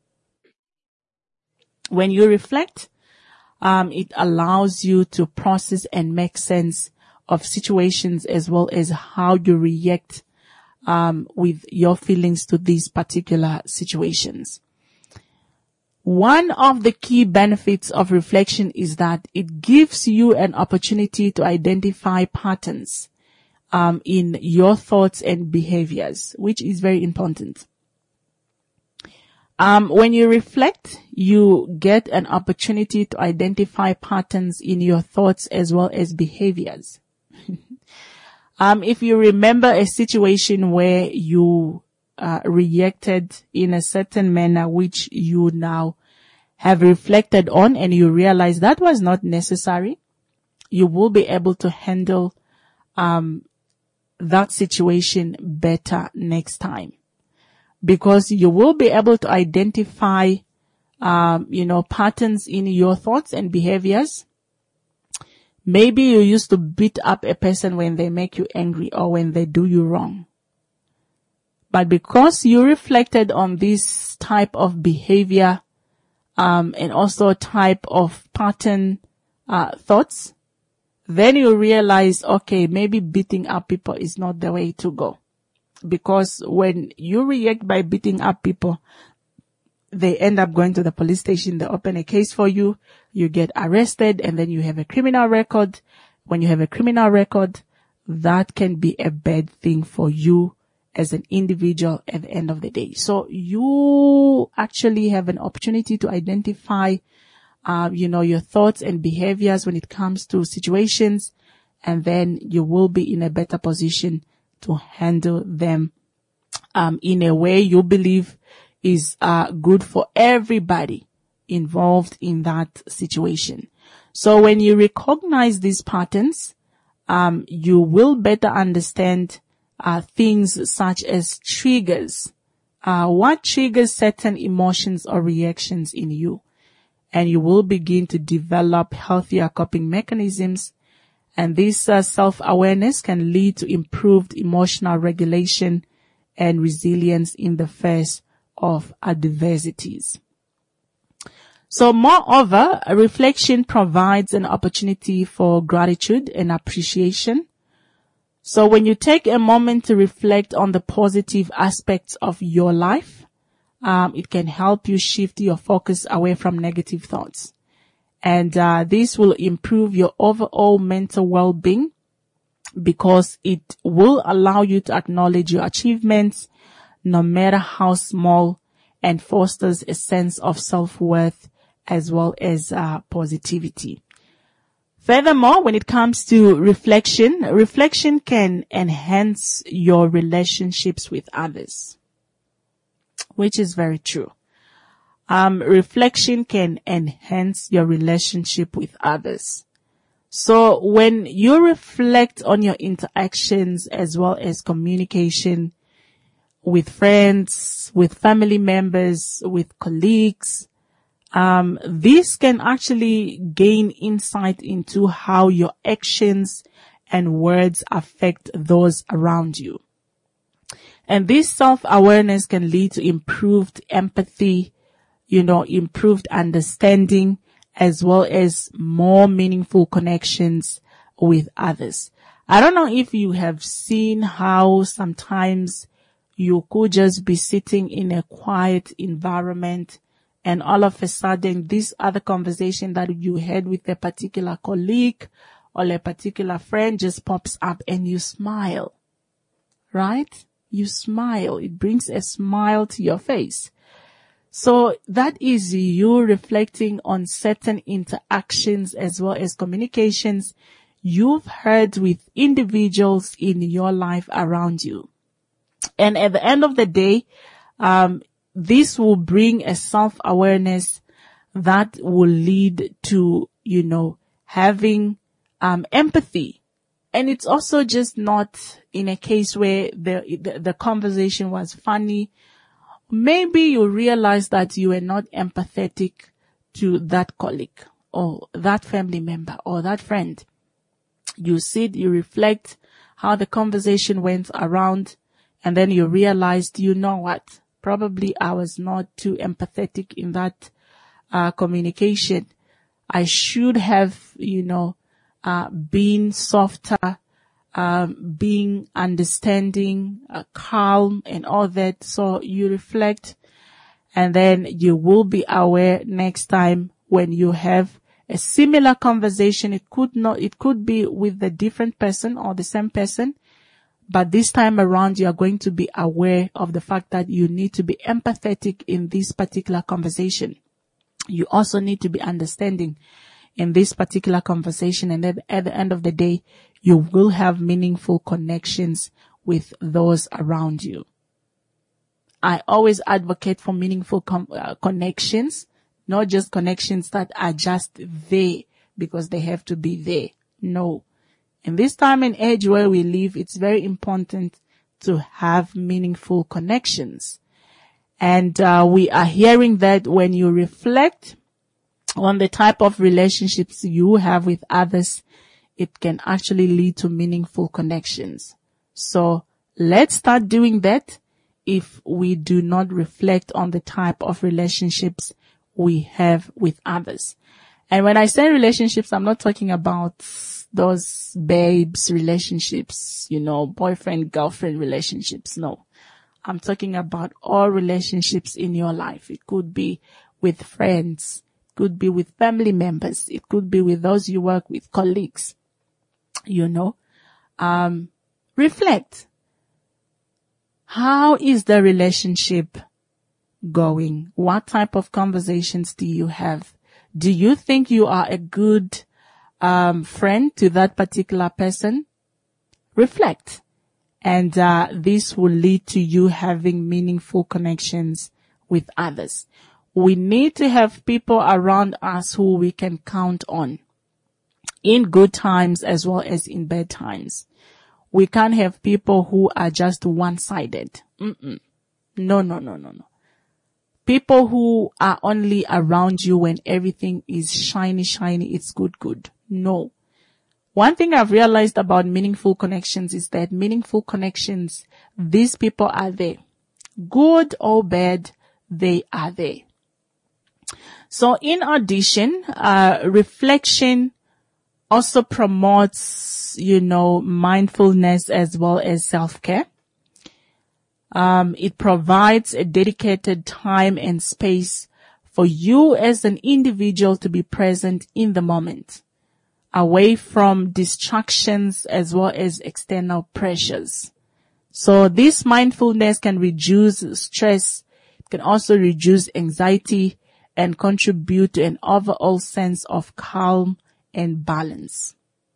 when you reflect, um, it allows you to process and make sense of situations as well as how you react um, with your feelings to these particular situations. One of the key benefits of reflection is that it gives you an opportunity to identify patterns um, in your thoughts and behaviors, which is very important. Um, when you reflect, you get an opportunity to identify patterns in your thoughts as well as behaviors. um, if you remember a situation where you uh, reacted in a certain manner, which you now have reflected on and you realize that was not necessary, you will be able to handle um, that situation better next time. Because you will be able to identify, um, you know, patterns in your thoughts and behaviors. Maybe you used to beat up a person when they make you angry or when they do you wrong. But because you reflected on this type of behavior, um, and also type of pattern, uh, thoughts, then you realize, okay, maybe beating up people is not the way to go. Because when you react by beating up people, they end up going to the police station, they open a case for you, you get arrested, and then you have a criminal record. When you have a criminal record, that can be a bad thing for you as an individual at the end of the day. So you actually have an opportunity to identify, uh, you know, your thoughts and behaviors when it comes to situations, and then you will be in a better position to handle them um, in a way you believe is uh, good for everybody involved in that situation. So when you recognize these patterns, um, you will better understand uh, things such as triggers. Uh, what triggers certain emotions or reactions in you? And you will begin to develop healthier coping mechanisms. And this uh, self-awareness can lead to improved emotional regulation and resilience in the face of adversities. So moreover, a reflection provides an opportunity for gratitude and appreciation. So when you take a moment to reflect on the positive aspects of your life, um, it can help you shift your focus away from negative thoughts. And uh, this will improve your overall mental well-being because it will allow you to acknowledge your achievements, no matter how small, and fosters a sense of self-worth as well as uh, positivity. Furthermore, when it comes to reflection, reflection can enhance your relationships with others, which is very true. Um, reflection can enhance your relationship with others. So when you reflect on your interactions as well as communication with friends, with family members, with colleagues, um, this can actually gain insight into how your actions and words affect those around you. And this self-awareness can lead to improved empathy, you know, improved understanding, as well as more meaningful connections with others. I don't know if you have seen how sometimes you could just be sitting in a quiet environment and all of a sudden this other conversation that you had with a particular colleague or a particular friend just pops up and you smile, right? You smile. It brings a smile to your face. So that is you reflecting on certain interactions as well as communications you've had with individuals in your life around you. And at the end of the day, um, this will bring a self-awareness that will lead to, you know, having um, empathy. And it's also just not in a case where the, the, the conversation was funny. Maybe you realize that you were not empathetic to that colleague or that family member or that friend. You sit, you reflect how the conversation went around, and then you realized, you know what, probably I was not too empathetic in that uh, communication. I should have, you know, uh, been softer, um, being understanding, uh, calm and all that. So you reflect, and then you will be aware next time when you have a similar conversation. It could not, it could be with a different person or the same person, but this time around you are going to be aware of the fact that you need to be empathetic in this particular conversation. You also need to be understanding in this particular conversation, and then at the end of the day, you will have meaningful connections with those around you. I always advocate for meaningful com- uh, connections, not just connections that are just there because they have to be there. No. In this time and age where we live, it's very important to have meaningful connections. And uh, we are hearing that when you reflect on the type of relationships you have with others, it can actually lead to meaningful connections. So let's start doing that if we do not reflect on the type of relationships we have with others. And when I say relationships, I'm not talking about those babes relationships, you know, boyfriend, girlfriend relationships. No, I'm talking about all relationships in your life. It could be with friends, it could be with family members, it could be with those you work with, colleagues, you know. Um, reflect. How is the relationship going? What type of conversations do you have? Do you think you are a good um, friend to that particular person? Reflect. And uh, this will lead to you having meaningful connections with others. We need to have people around us who we can count on in good times as well as in bad times. We can't have people who are just one-sided. Mm-mm. No, no, no, no, no. People who are only around you when everything is shiny, shiny, it's good, good. No. One thing I've realized about meaningful connections is that meaningful connections, these people are there. Good or bad, they are there. So in addition, uh, reflection also promotes, you know, mindfulness as well as self-care. Um, it provides a dedicated time and space for you as an individual to be present in the moment, away from distractions as well as external pressures. So this mindfulness can reduce stress, it can also reduce anxiety and contribute to an overall sense of calm and balance.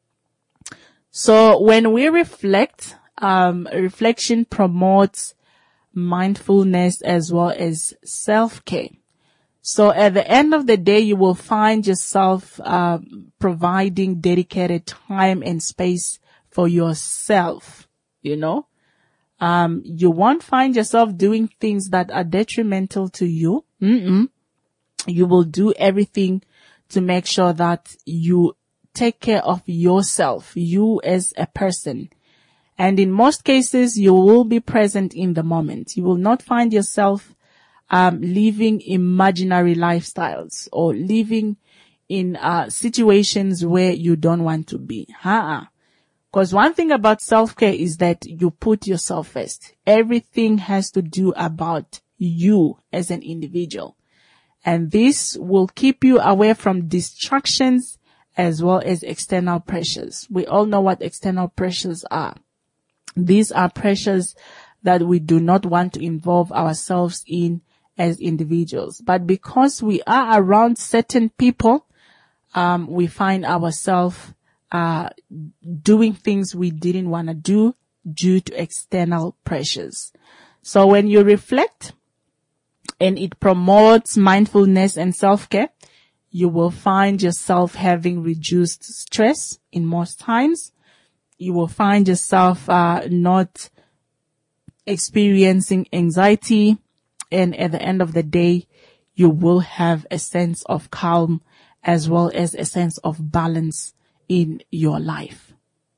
So when we reflect, um, reflection promotes mindfulness as well as self-care. So at the end of the day, you will find yourself uh, providing dedicated time and space for yourself, you know. Um, you won't find yourself doing things that are detrimental to you. Mm-mm. You will do everything to make sure that you take care of yourself, you as a person. And in most cases, you will be present in the moment. You will not find yourself um living imaginary lifestyles or living in uh situations where you don't want to be. Uh-uh. Because one thing about self-care is that you put yourself first. Everything has to do about you as an individual. And this will keep you away from distractions as well as external pressures. We all know what external pressures are. These are pressures that we do not want to involve ourselves in as individuals. But because we are around certain people, um, we find ourselves uh doing things we didn't want to do due to external pressures. So when you reflect and it promotes mindfulness and self-care, You will find yourself having reduced stress in most times. You will find yourself uh, not experiencing anxiety. And at the end of the day, you will have a sense of calm as well as a sense of balance in your life.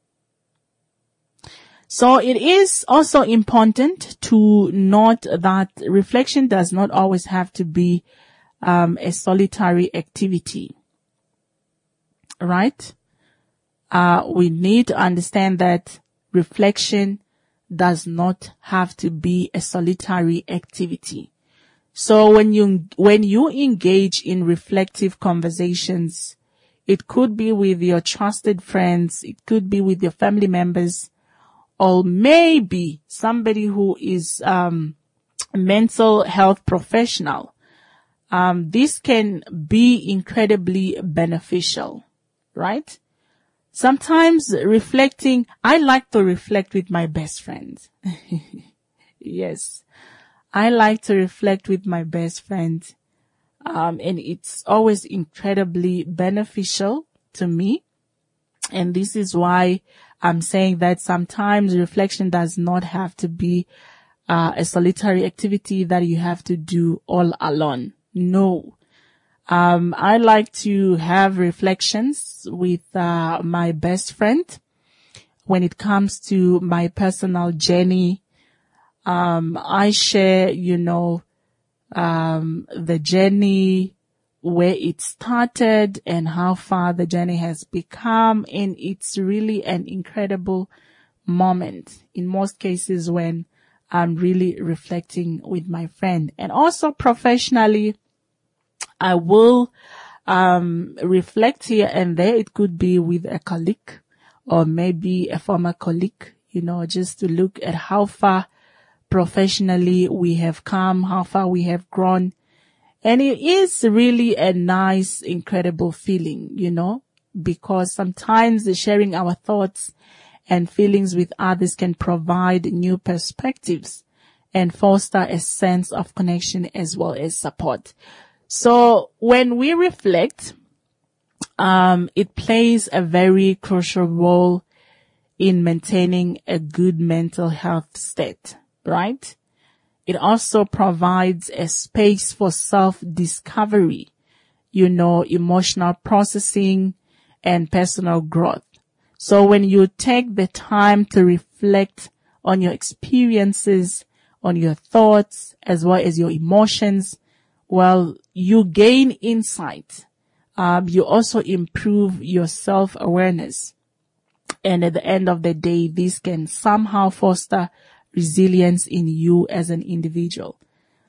So it is also important to note that reflection does not always have to be um, a solitary activity, right? Uh, we need to understand that reflection does not have to be a solitary activity. So when you, when you engage in reflective conversations, it could be with your trusted friends, it could be with your family members, or maybe somebody who is um a mental health professional. Um, this can be incredibly beneficial, right? Sometimes reflecting, I like to reflect with my best friend. Yes, I like to reflect with my best friend. Um, and it's always incredibly beneficial to me. And this is why I'm saying that sometimes reflection does not have to be uh, a solitary activity that you have to do all alone. No. Um, I like to have reflections with uh, my best friend when it comes to my personal journey. Um, I share, you know, um, the journey, where it started and how far the journey has become. And it's really an incredible moment in most cases when I'm really reflecting with my friend. And also professionally, I will um reflect here and there. It could be with a colleague or maybe a former colleague, you know, just to look at how far professionally we have come, how far we have grown. And it is really a nice, incredible feeling, you know, because sometimes sharing our thoughts and feelings with others can provide new perspectives and foster a sense of connection as well as support. So when we reflect, um, it plays a very crucial role in maintaining a good mental health state, right? It also provides a space for self-discovery, you know, emotional processing and personal growth. So when you take the time to reflect on your experiences, on your thoughts, as well as your emotions, well, you gain insight. Um, you also improve your self-awareness. And at the end of the day, this can somehow foster resilience in you as an individual.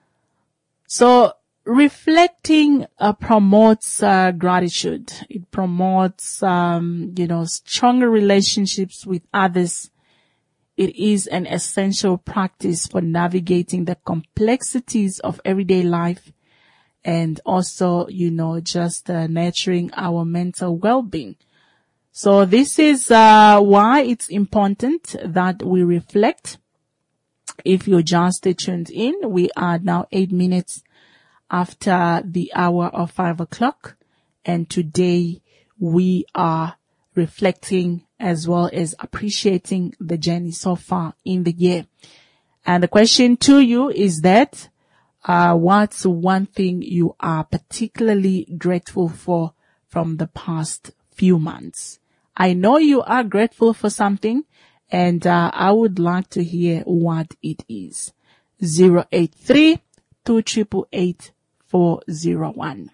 So reflecting uh, promotes uh, gratitude. It promotes, um, you know, stronger relationships with others. It is an essential practice for navigating the complexities of everyday life and also, you know, just uh, nurturing our mental well-being. So this is uh, why it's important that we reflect. If you just tuned in, we are now eight minutes after the hour of five o'clock. And today we are reflecting as well as appreciating the journey so far in the year. And the question to you is that, uh, what's one thing you are particularly grateful for from the past few months? I know you are grateful for something. And uh, I would like to hear what it is. zero eight three, two eight eight eight, four zero one.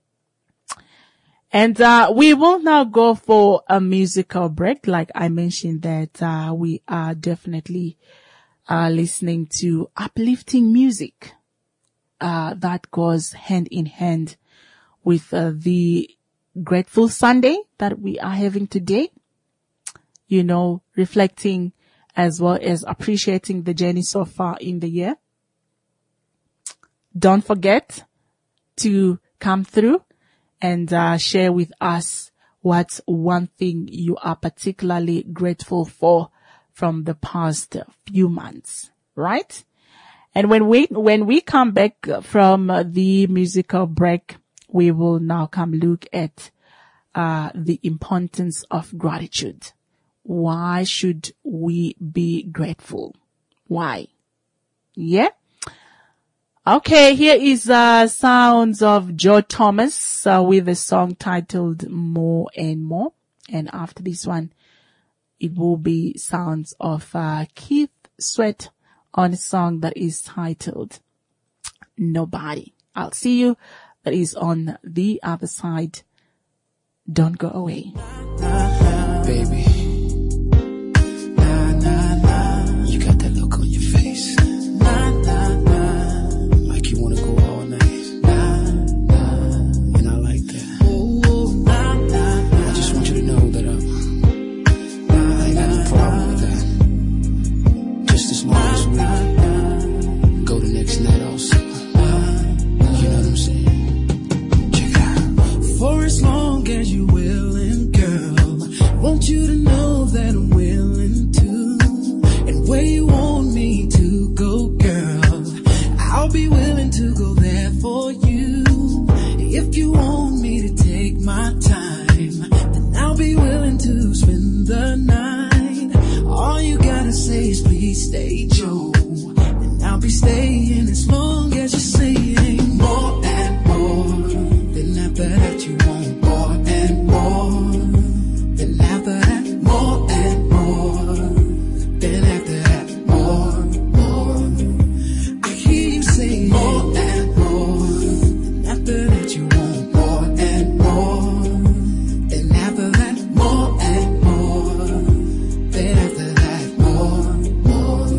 And uh, we will now go for a musical break. Like I mentioned that uh, we are definitely uh, listening to uplifting music uh, that goes hand in hand with uh, the Grateful Sunday that we are having today. You know, reflecting as well as appreciating the journey so far in the year. Don't forget to come through and uh, share with us what's one thing you are particularly grateful for from the past few months, right? And when we, when we come back from the musical break, we will now come look at uh, the importance of gratitude. Why should we be grateful? Why? Yeah? Okay, here is uh, sounds of Joe Thomas uh, with a song titled More and More. And after this one, it will be sounds of uh, Keith Sweat on a song that is titled Nobody. I'll see you. That is on the other side. Don't go away. Baby, nah, nah, nah. You got that look on your face. Nah, nah, nah. Like you wanna go all night. Nah, nah. And I like that. Oh, oh, nah, nah, nah. I just want you to know that I'm, nah, I ain't got no problem with that. Just as long as we go the next night also. You know what I'm saying? Check it out. For as long as you willing, girl, want you to know that I'm willing to. And where you want me to go, girl, I'll be willing to go there for you. If you want me to take my time, then I'll be willing to spend the night. All you gotta say is please stay, Joe. And I'll be staying as long as you're saying more and more. Then after that you want more and more. Then after that more and more. Then after that more, more. I hear you say more and more. Then after that you want more and more. Then after that more and more. Then after that more, more.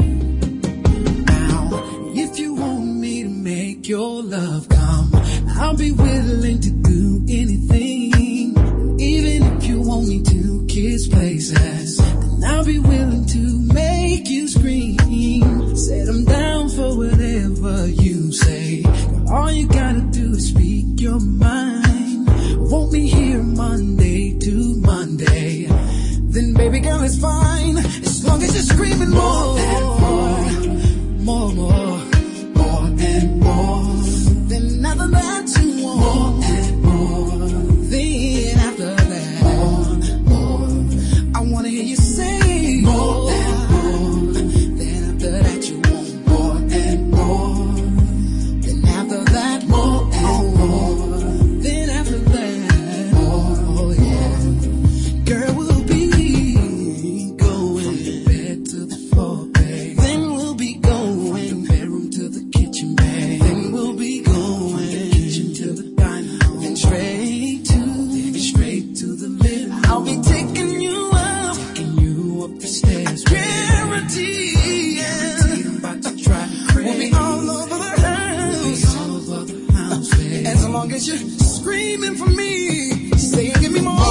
Now, if you want me to make your love come, I'll be willing to do anything. Even if you want me to kiss places, then I'll be willing to make you scream. Said I'm down for whatever you say. Girl, all you gotta do is speak your mind. Want me here Monday to Monday, then baby girl it's fine. As long as you're screaming more and more, more, more, more and more. Then after that you want more and more. Then after that more, more. I wanna hear you say more and more. Then after that you want more and more. Then after that more and more. Then after that more, yeah. Girl, we'll be going from the bed to the floor, babe. Then we'll be going from the bedroom to the kitchen, babe. Then we'll be going from the kitchen to the dining room. Then straight to, straight to the living room. I'll be taking you up, taking you up the stairs, guarantee, yeah. I'm about to try crazy. We'll be all over the house, we'll be all over the house, babe. As long as you're screaming for me, say give me more.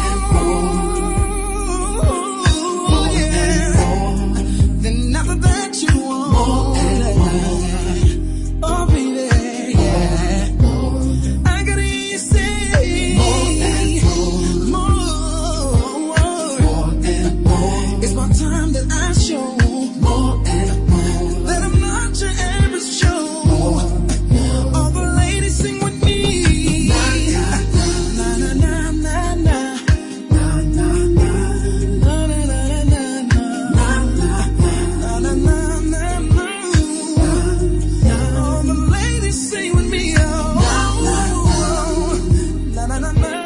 Then after that you want more and more. Oh baby, yeah. I gotta hear you say more and more, more and more. It's my time that I show more and more. That I'm not your average show. All the ladies sing with me. Na na na na na. Na na na. Na na na na na. Na na na na na. All the ladies sing with me. Oh, na na na na na.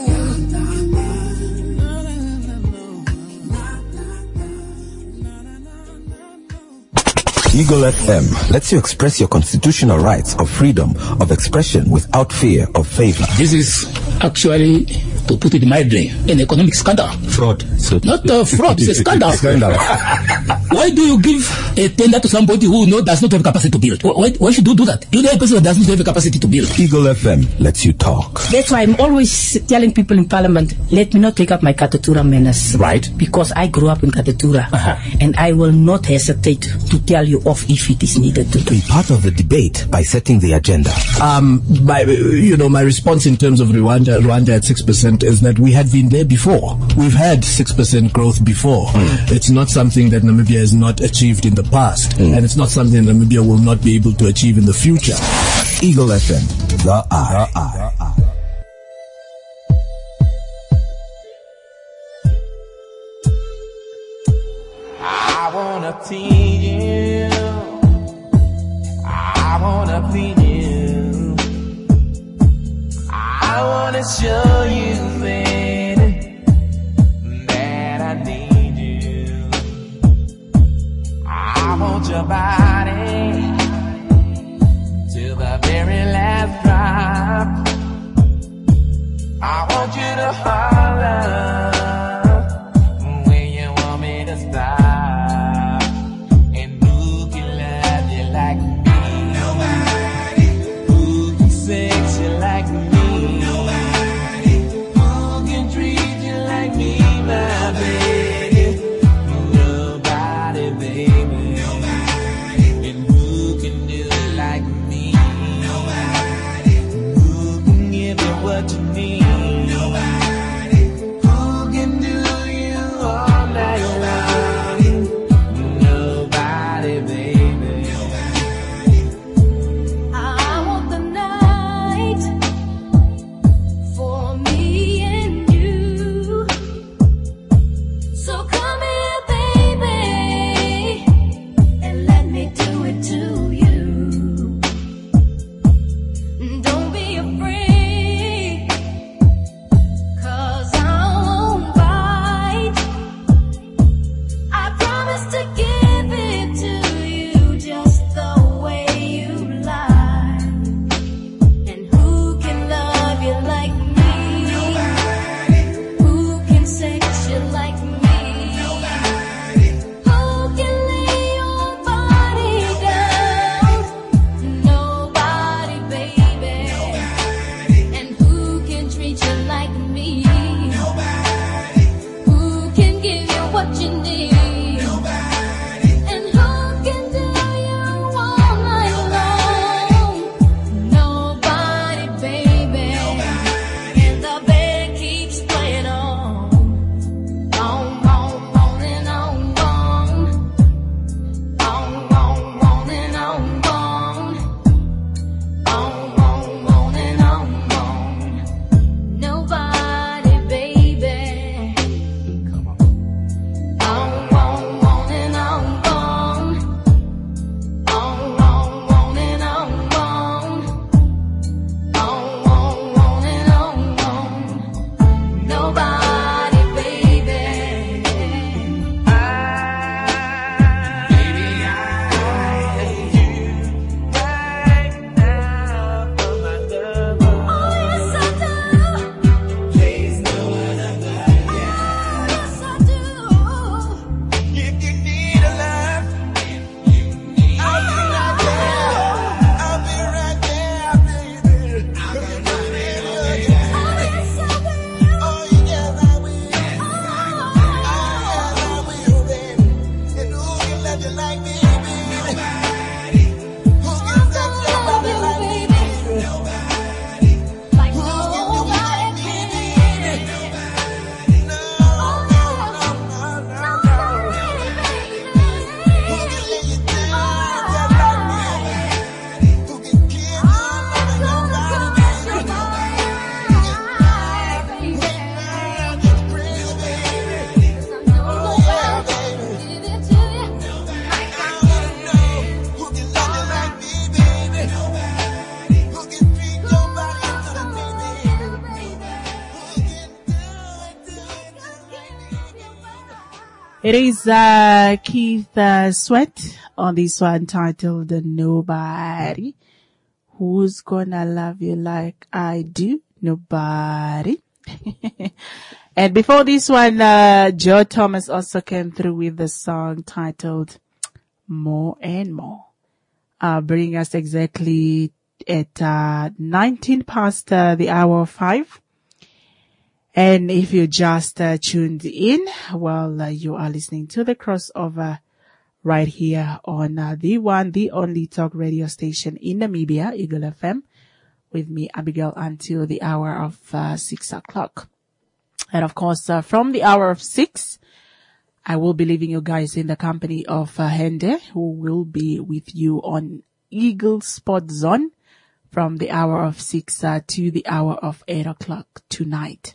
Eagle F M lets you express your constitutional rights of freedom of expression without fear of favor. This is actually, to put it mildly, an economic scandal. Fraud. So Not a fraud, it's a scandal. Scandal. Why do you give a tender to somebody who no, does not have capacity to build? Why, why should you do that? You know a person that does not have a capacity to build. Eagle F M lets you talk. That's why I'm always telling people in Parliament, let me not take up my Katatura manners. Right. Because I grew up in Katatura. Uh-huh. And I will not hesitate to tell you off if it is needed to do. Be part of the debate by setting the agenda. Um, my, you know, my response in terms of Rwanda, Rwanda at six percent is that we had been there before. We've had six percent growth before. Mm. It's not something that Namibia has not achieved in the past. Mm. And it's not something Namibia will not be able to achieve in the future. Eagle F M, The Eye. The Eye. I wanna please you. I wanna please you. I wanna show you, baby, that I need you. I want your body till the very last drop. I want you to holler when you want me to stop. And who can love you like me? Nobody. Who can sex you like me? Nobody. Who can treat you like me, my baby? Nobody, baby. Nobody. And who can do it like me? Nobody. Who can give you what you need? Nobody. Who can do you all night long? Nobody, baby. I want the night for me and you. So come here, baby, and let me do it to you. Don't be afraid, 'cause I won't bite. I promise to give it to you just the way you like. And who can love you like me? Nobody. Who can sex you like me? Nobody. Who can lay your body down? Nobody, baby. Nobody. And who can treat you like me? Nobody. Who can give you what you need? Nobody. And who can do you all night long? Nobody, baby. And the band keeps playing on. On, on, on and on, on. On, on, on and on, on. On, on, on and on, on. Nobody, baby. Come on. On, on, on and on, on. On, on, on and on, on. On, on, on and on, on. Nobody, baby. Baby, I need you right now for my love. Oh, yes, I do. There's no one above you. Oh, yes, I do. If you need a love, I'll be right there. I'll be right there, baby. I'm gonna love you. Oh, yes, I will. Oh, yes, I will. Oh, yes, I will, baby. And who can love you like me, baby? Who can sex your body like me, baby? Like Who can do it nobody like me, can. baby? No, no, no, no, no, no. Who can lay you down just like me? Who can kiss you like nobody, baby? Who can love you crazy, baby? Oh, yeah, baby. I wanna know who can love you like me, baby? Who can treat your body to me, baby? Who can do it, do it just like me? It is uh, Keith uh, Sweat on this one titled Nobody. Who's gonna love you like I do? Nobody. And before this one, uh, Joe Thomas also came through with the song titled More and More. Uh, bringing us exactly at uh, nineteen past uh, the hour of five. And if you just uh, tuned in, well, uh, you are listening to the crossover right here on uh, the one, the only talk radio station in Namibia, Eagle F M, with me, Abigail, until the hour of uh, six o'clock. And of course, uh, from the hour of six, I will be leaving you guys in the company of uh, Hende, who will be with you on Eagle Sport Zone from the hour of six uh, to the hour of eight o'clock tonight.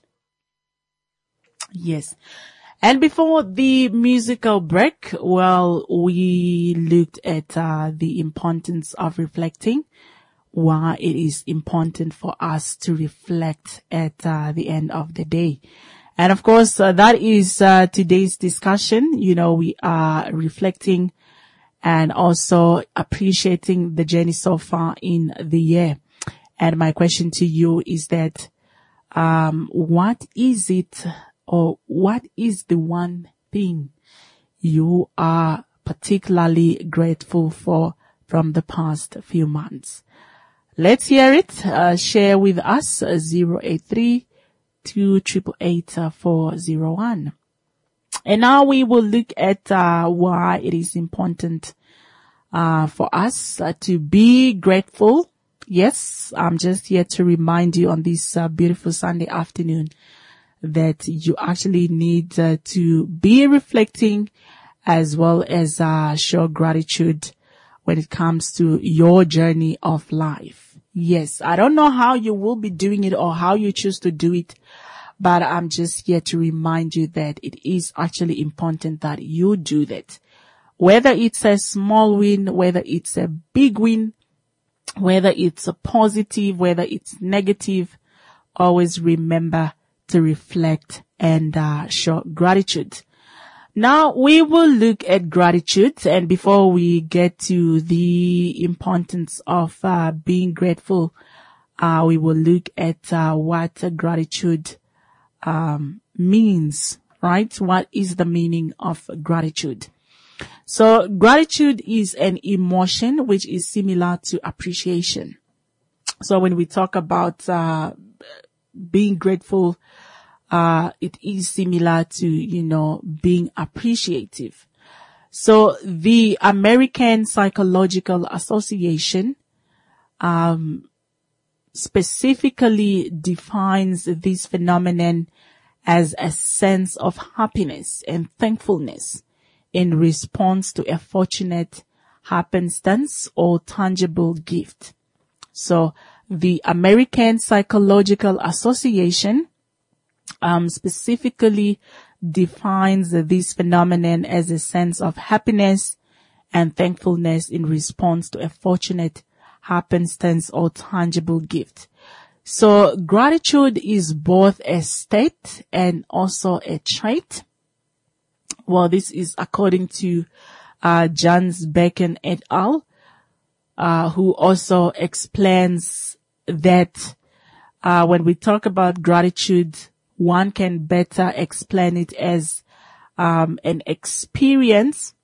Yes. And before the musical break, well, we looked at uh, the importance of reflecting, why it is important for us to reflect at uh, the end of the day. And of course, uh, that is uh, today's discussion. You know, we are reflecting and also appreciating the journey so far in the year. And my question to you is that, um, what is it, or what is the one thing you are particularly grateful for from the past few months? Let's hear it. Uh, share with us, uh, zero eight three, two eight eight, eight, four zero one. And now we will look at uh, why it is important uh, for us uh, to be grateful. Yes, I'm just here to remind you on this uh, beautiful Sunday afternoon that you actually need uh, to be reflecting as well as uh, show gratitude when it comes to your journey of life. Yes, I don't know how you will be doing it or how you choose to do it, but I'm just here to remind you that it is actually important that you do that. Whether it's a small win, whether it's a big win, whether it's a positive, whether it's negative, always remember to reflect and uh, show gratitude. Now we will look at gratitude, and before we get to the importance of uh, being grateful, uh, we will look at uh, what uh, gratitude um, means, right? What is the meaning of gratitude? So gratitude is an emotion which is similar to appreciation. So when we talk about uh, being grateful, Uh, it is similar to, you know, being appreciative. So the American Psychological Association, um, specifically defines this phenomenon as a sense of happiness and thankfulness in response to a fortunate happenstance or tangible gift. So the American Psychological Association Um, specifically defines this phenomenon as a sense of happiness and thankfulness in response to a fortunate happenstance or tangible gift. So gratitude is both a state and also a trait. Well, this is according to uh, Jans Bacon et al., uh, who also explains that uh, when we talk about gratitude, one can better explain it as um, an experience.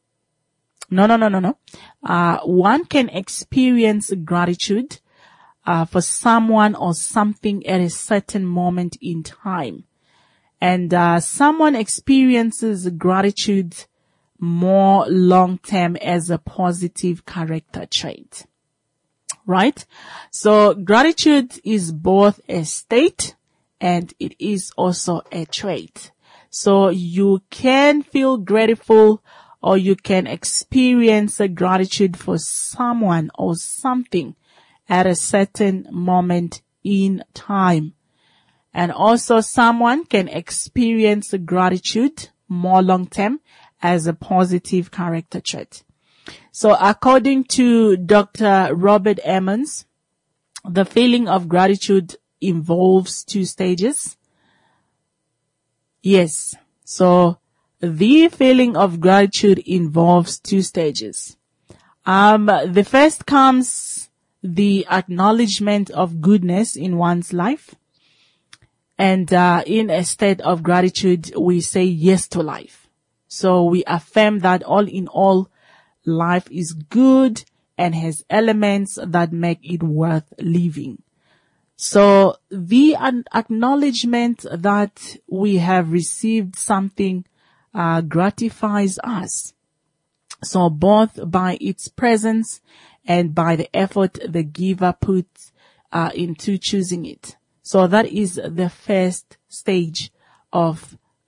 No, no, no, no, no. Uh, one can experience gratitude uh, for someone or something at a certain moment in time. And uh, someone experiences gratitude more long-term as a positive character trait. Right? So gratitude is both a state and it is also a trait. So you can feel grateful or you can experience a gratitude for someone or something at a certain moment in time. And also someone can experience gratitude more long term as a positive character trait. So according to Doctor Robert Emmons, the feeling of gratitude involves two stages. Yes. So the feeling of gratitude involves two stages. Um, the first comes the acknowledgement of goodness in one's life. And, uh, in a state of gratitude, we say yes to life. So we affirm that all in all, life is good and has elements that make it worth living. So the acknowledgement that we have received something uh, gratifies us. So both by its presence and by the effort the giver puts uh, into choosing it. So that is the first stage of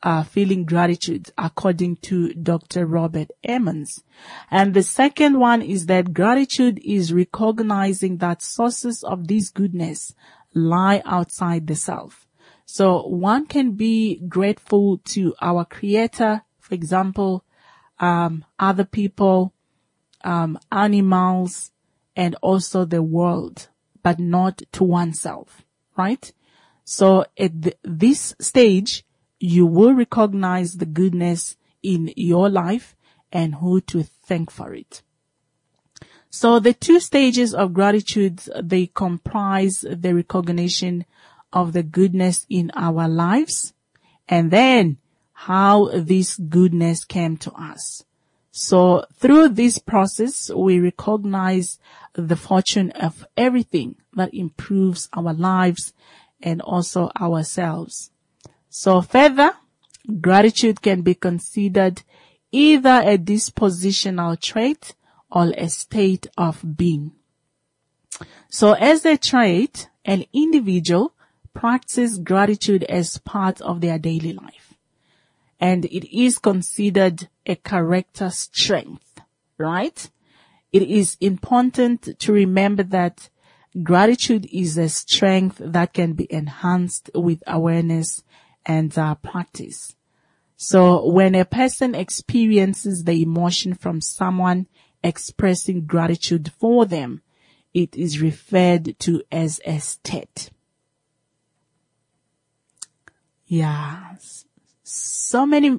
uh, feeling gratitude, according to Doctor Robert Emmons. And the second one is that gratitude is recognizing that sources of this goodness lie outside the self. So one can be grateful to our Creator, for example, um, other people, um, animals, and also the world, but not to oneself, right? So at th- this stage, you will recognize the goodness in your life and who to thank for it. So the two stages of gratitude, they comprise the recognition of the goodness in our lives and then how this goodness came to us. So through this process, we recognize the fortune of everything that improves our lives and also ourselves. So further, gratitude can be considered either a dispositional trait or a state of being. So as a trait, an individual practices gratitude as part of their daily life. And it is considered a character strength, right? It is important to remember that gratitude is a strength that can be enhanced with awareness and uh, practice. So when a person experiences the emotion from someone expressing gratitude for them, it is referred to as a state. Yeah. So many,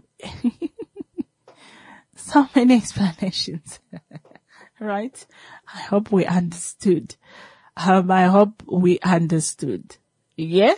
so many explanations, right? I hope we understood. Um, I hope we understood. Yeah?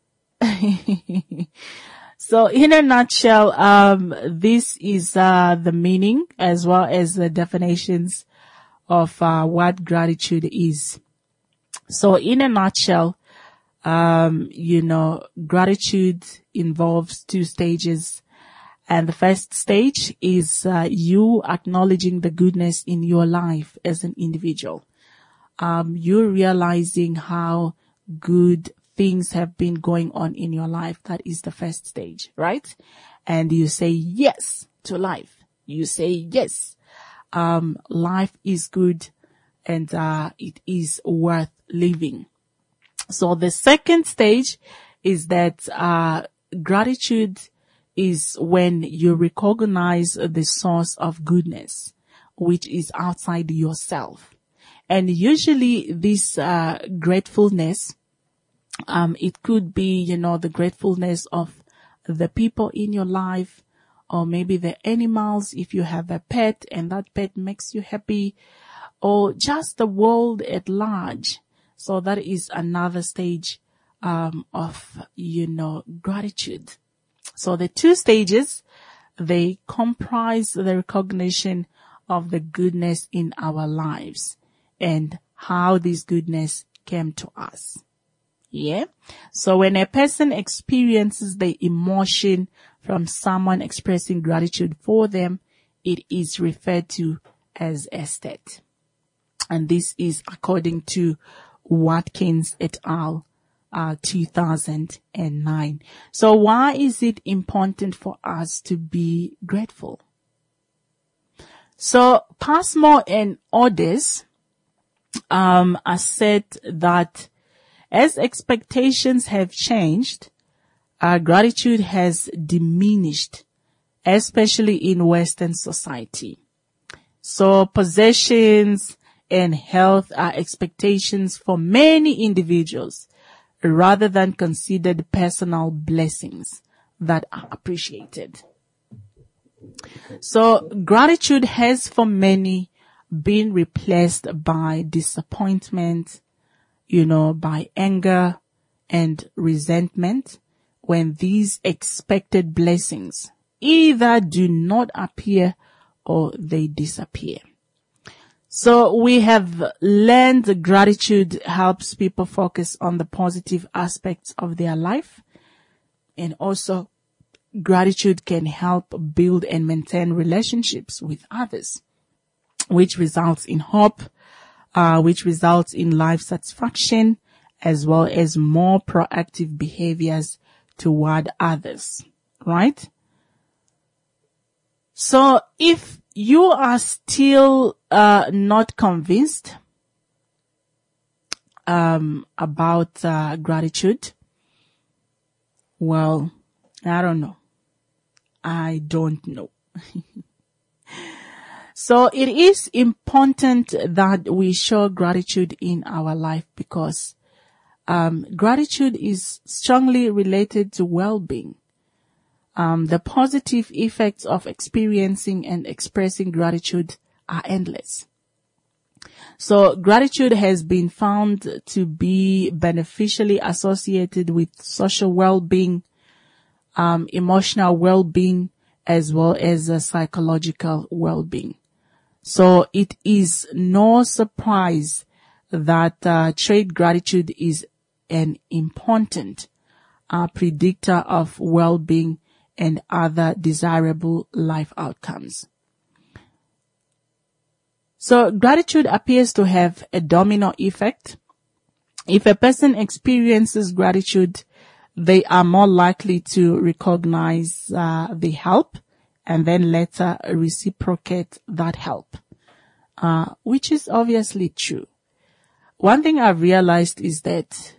So in a nutshell, um, this is, uh, the meaning as well as the definitions of, uh, what gratitude is. So in a nutshell, um, you know, gratitude involves two stages. And the first stage is, uh, you acknowledging the goodness in your life as an individual. Um, you're realizing how good things have been going on in your life. That is the first stage, right? And you say yes to life. You say yes. Um, life is good and, uh, it is worth living. So the second stage is that, uh, gratitude is when you recognize the source of goodness, which is outside yourself. And usually this, uh, gratefulness, um, it could be, you know, the gratefulness of the people in your life, or maybe the animals if you have a pet and that pet makes you happy, or just the world at large. So that is another stage, um, of, you know, gratitude. So the two stages, they comprise the recognition of the goodness in our lives and how this goodness came to us. Yeah. So when a person experiences the emotion from someone expressing gratitude for them, it is referred to as a state. And this is according to Watkins et al. Uh, two thousand nine. So why is it important for us to be grateful? So Passmore and others, um, assert that as expectations have changed, our gratitude has diminished, especially in Western society. So possessions and health are expectations for many individuals, rather than considered personal blessings that are appreciated. So gratitude has for many been replaced by disappointment, you know, by anger and resentment when these expected blessings either do not appear or they disappear. So we have learned gratitude helps people focus on the positive aspects of their life. And also gratitude can help build and maintain relationships with others, which results in hope, uh, which results in life satisfaction, as well as more proactive behaviors toward others, right? So if you are still uh, not convinced um, about uh, gratitude, well, I don't know. I don't know. So it is important that we show gratitude in our life because um, gratitude is strongly related to well-being. Um, the positive effects of experiencing and expressing gratitude are endless. So gratitude has been found to be beneficially associated with social well-being, um, emotional well-being, as well as uh, psychological well-being. So it is no surprise that uh, trait gratitude is an important uh, predictor of well-being and other desirable life outcomes. So gratitude appears to have a domino effect. If a person experiences gratitude, they are more likely to recognize uh, the help and then later reciprocate that help, uh, which is obviously true. One thing I've realized is that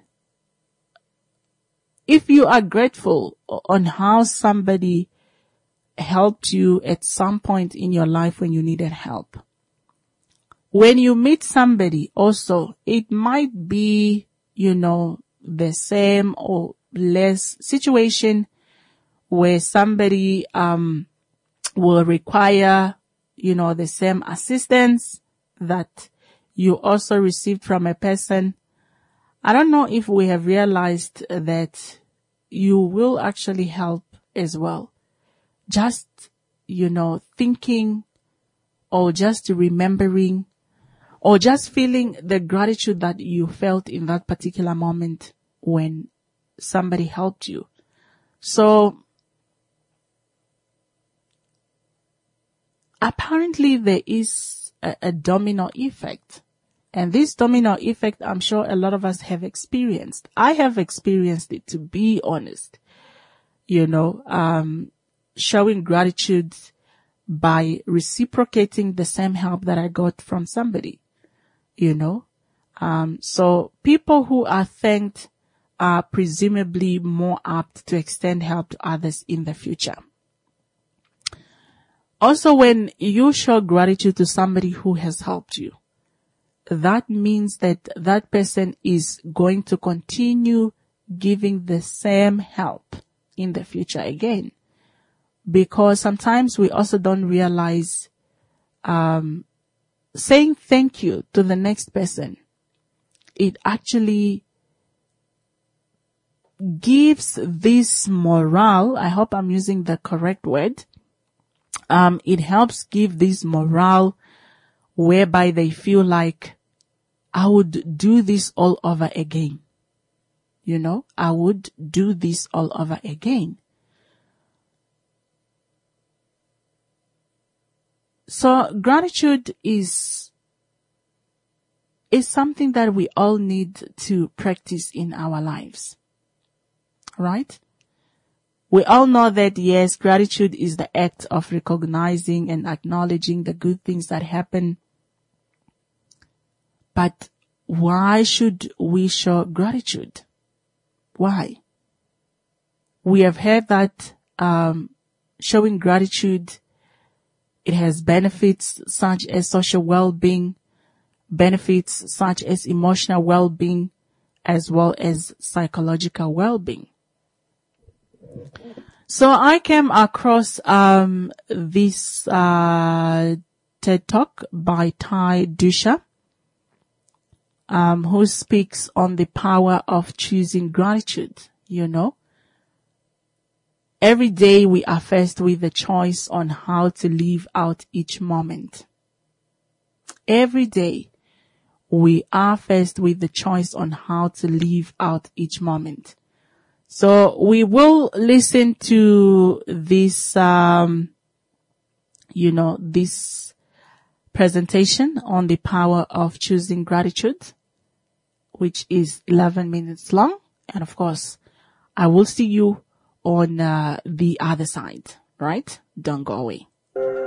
if you are grateful on how somebody helped you at some point in your life when you needed help, when you meet somebody also, it might be, you know, the same or less situation where somebody um will require, you know, the same assistance that you also received from a person. I don't know if we have realized that you will actually help as well. Just, you know, thinking or just remembering or just feeling the gratitude that you felt in that particular moment when somebody helped you. So apparently there is a, a domino effect. And this domino effect, I'm sure a lot of us have experienced. I have experienced it, to be honest. You know, um, showing gratitude by reciprocating the same help that I got from somebody, you know. Um, so people who are thanked are presumably more apt to extend help to others in the future. Also, when you show gratitude to somebody who has helped you, that means that that person is going to continue giving the same help in the future again. Because sometimes we also don't realize, um, saying thank you to the next person, it actually gives this morale. I hope I'm using the correct word. Um, it helps give this morale whereby they feel like, I would do this all over again. You know, I would do this all over again. So gratitude is, is something that we all need to practice in our lives. Right? We all know that, yes, gratitude is the act of recognizing and acknowledging the good things that happen. But why should we show gratitude? Why? We have heard that um, showing gratitude, it has benefits such as social well-being, benefits such as emotional well-being, as well as psychological well-being. So I came across um, this uh, TED Talk by Ty Dusha, um, who speaks on the power of choosing gratitude. You know, every day we are faced with the choice on how to live out each moment. Every day we are faced with the choice on how to live out each moment. So we will listen to this, um, you know, this presentation on the power of choosing gratitude, which is eleven minutes long. And of course, I will see you on uh, the other side, right? Don't go away.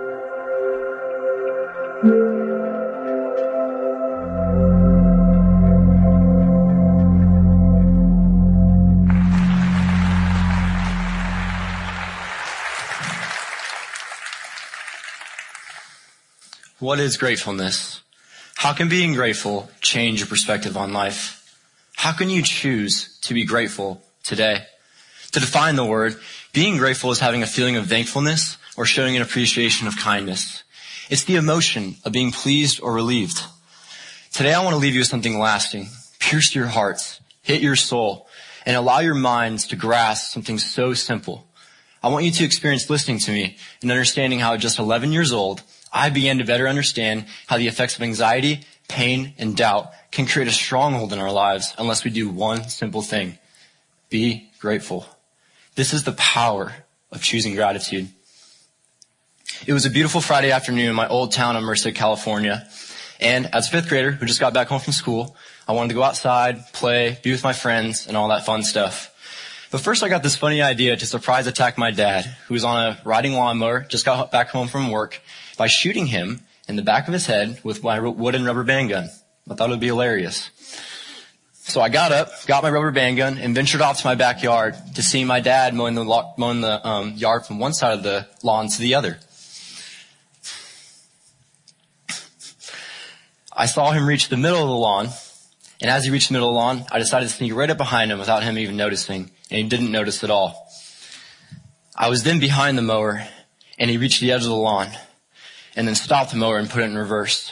What is gratefulness? How can being grateful change your perspective on life? How can you choose to be grateful today? To define the word, being grateful is having a feeling of thankfulness or showing an appreciation of kindness. It's the emotion of being pleased or relieved. Today I want to leave you with something lasting, pierce your hearts, hit your soul, and allow your minds to grasp something so simple. I want you to experience listening to me and understanding how at just eleven years old, I began to better understand how the effects of anxiety, pain, and doubt can create a stronghold in our lives unless we do one simple thing. Be grateful. This is the power of choosing gratitude. It was a beautiful Friday afternoon in my old town of Merced, California. And as a fifth grader who just got back home from school, I wanted to go outside, play, be with my friends, and all that fun stuff. But first I got this funny idea to surprise attack my dad, who was on a riding lawnmower, just got back home from work, by shooting him in the back of his head with my wooden rubber band gun. I thought it would be hilarious. So I got up, got my rubber band gun, and ventured off to my backyard to see my dad mowing the, lo- mowing the um, yard from one side of the lawn to the other. I saw him reach the middle of the lawn, and as he reached the middle of the lawn, I decided to sneak right up behind him without him even noticing, and he didn't notice at all. I was then behind the mower, and he reached the edge of the lawn, and then stopped the mower and put it in reverse.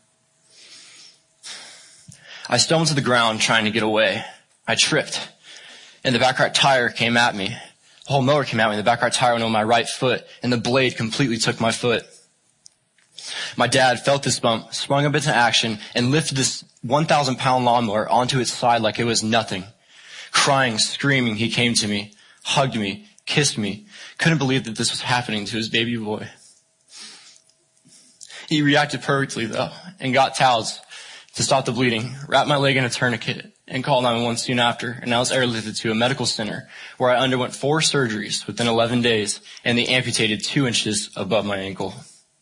I stumbled to the ground trying to get away. I tripped, and the back right tire came at me. The whole mower came at me, and the back right tire went on my right foot, and the blade completely took my foot. My dad felt this bump, sprung up into action, and lifted this one thousand pound lawnmower onto its side like it was nothing. Crying, screaming, he came to me, hugged me, kissed me. Couldn't believe that this was happening to his baby boy. He reacted perfectly, though, and got towels to stop the bleeding, wrapped my leg in a tourniquet, and called nine one one soon after, and I was airlifted to a medical center where I underwent four surgeries within eleven days, and they amputated two inches above my ankle.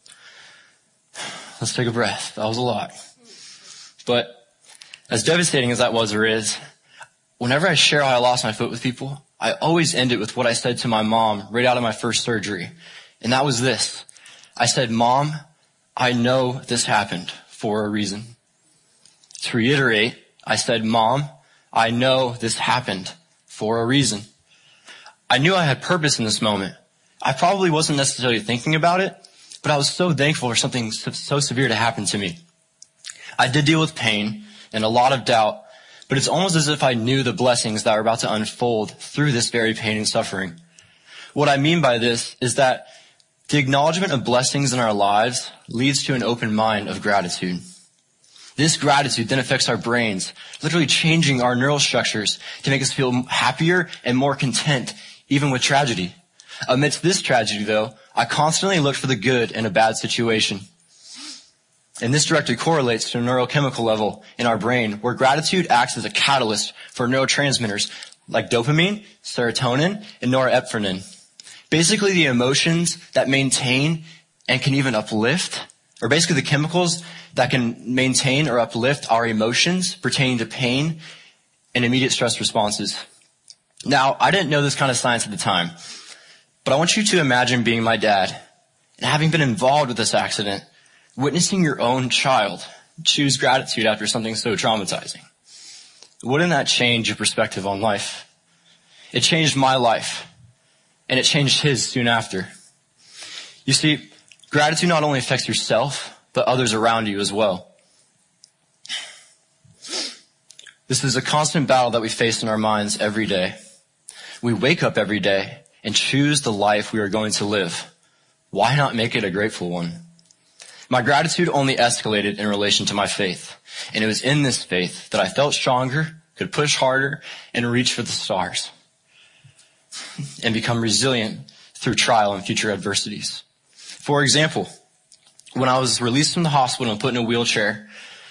Let's take a breath. That was a lot. But as devastating as that was or is, whenever I share how I lost my foot with people, I always end it with what I said to my mom right out of my first surgery, and that was this. I said, "Mom, I know this happened for a reason." To reiterate, I said, "Mom, I know this happened for a reason." I knew I had purpose in this moment. I probably wasn't necessarily thinking about it, but I was so thankful for something so severe to happen to me. I did deal with pain and a lot of doubt, but it's almost as if I knew the blessings that were about to unfold through this very pain and suffering. What I mean by this is that the acknowledgement of blessings in our lives leads to an open mind of gratitude. This gratitude then affects our brains, literally changing our neural structures to make us feel happier and more content, even with tragedy. Amidst this tragedy, though, I constantly look for the good in a bad situation. And this directly correlates to a neurochemical level in our brain where gratitude acts as a catalyst for neurotransmitters like dopamine, serotonin, and norepinephrine. Basically the emotions that maintain and can even uplift, or basically the chemicals that can maintain or uplift our emotions pertaining to pain and immediate stress responses. Now, I didn't know this kind of science at the time, but I want you to imagine being my dad and having been involved with this accident, witnessing your own child choose gratitude after something so traumatizing. Wouldn't that change your perspective on life? It changed my life, and it changed his soon after. You see, gratitude not only affects yourself, but others around you as well. This is a constant battle that we face in our minds every day. We wake up every day and choose the life we are going to live. Why not make it a grateful one? My gratitude only escalated in relation to my faith, and it was in this faith that I felt stronger, could push harder, and reach for the stars, and become resilient through trial and future adversities. For example, when I was released from the hospital and put in a wheelchair,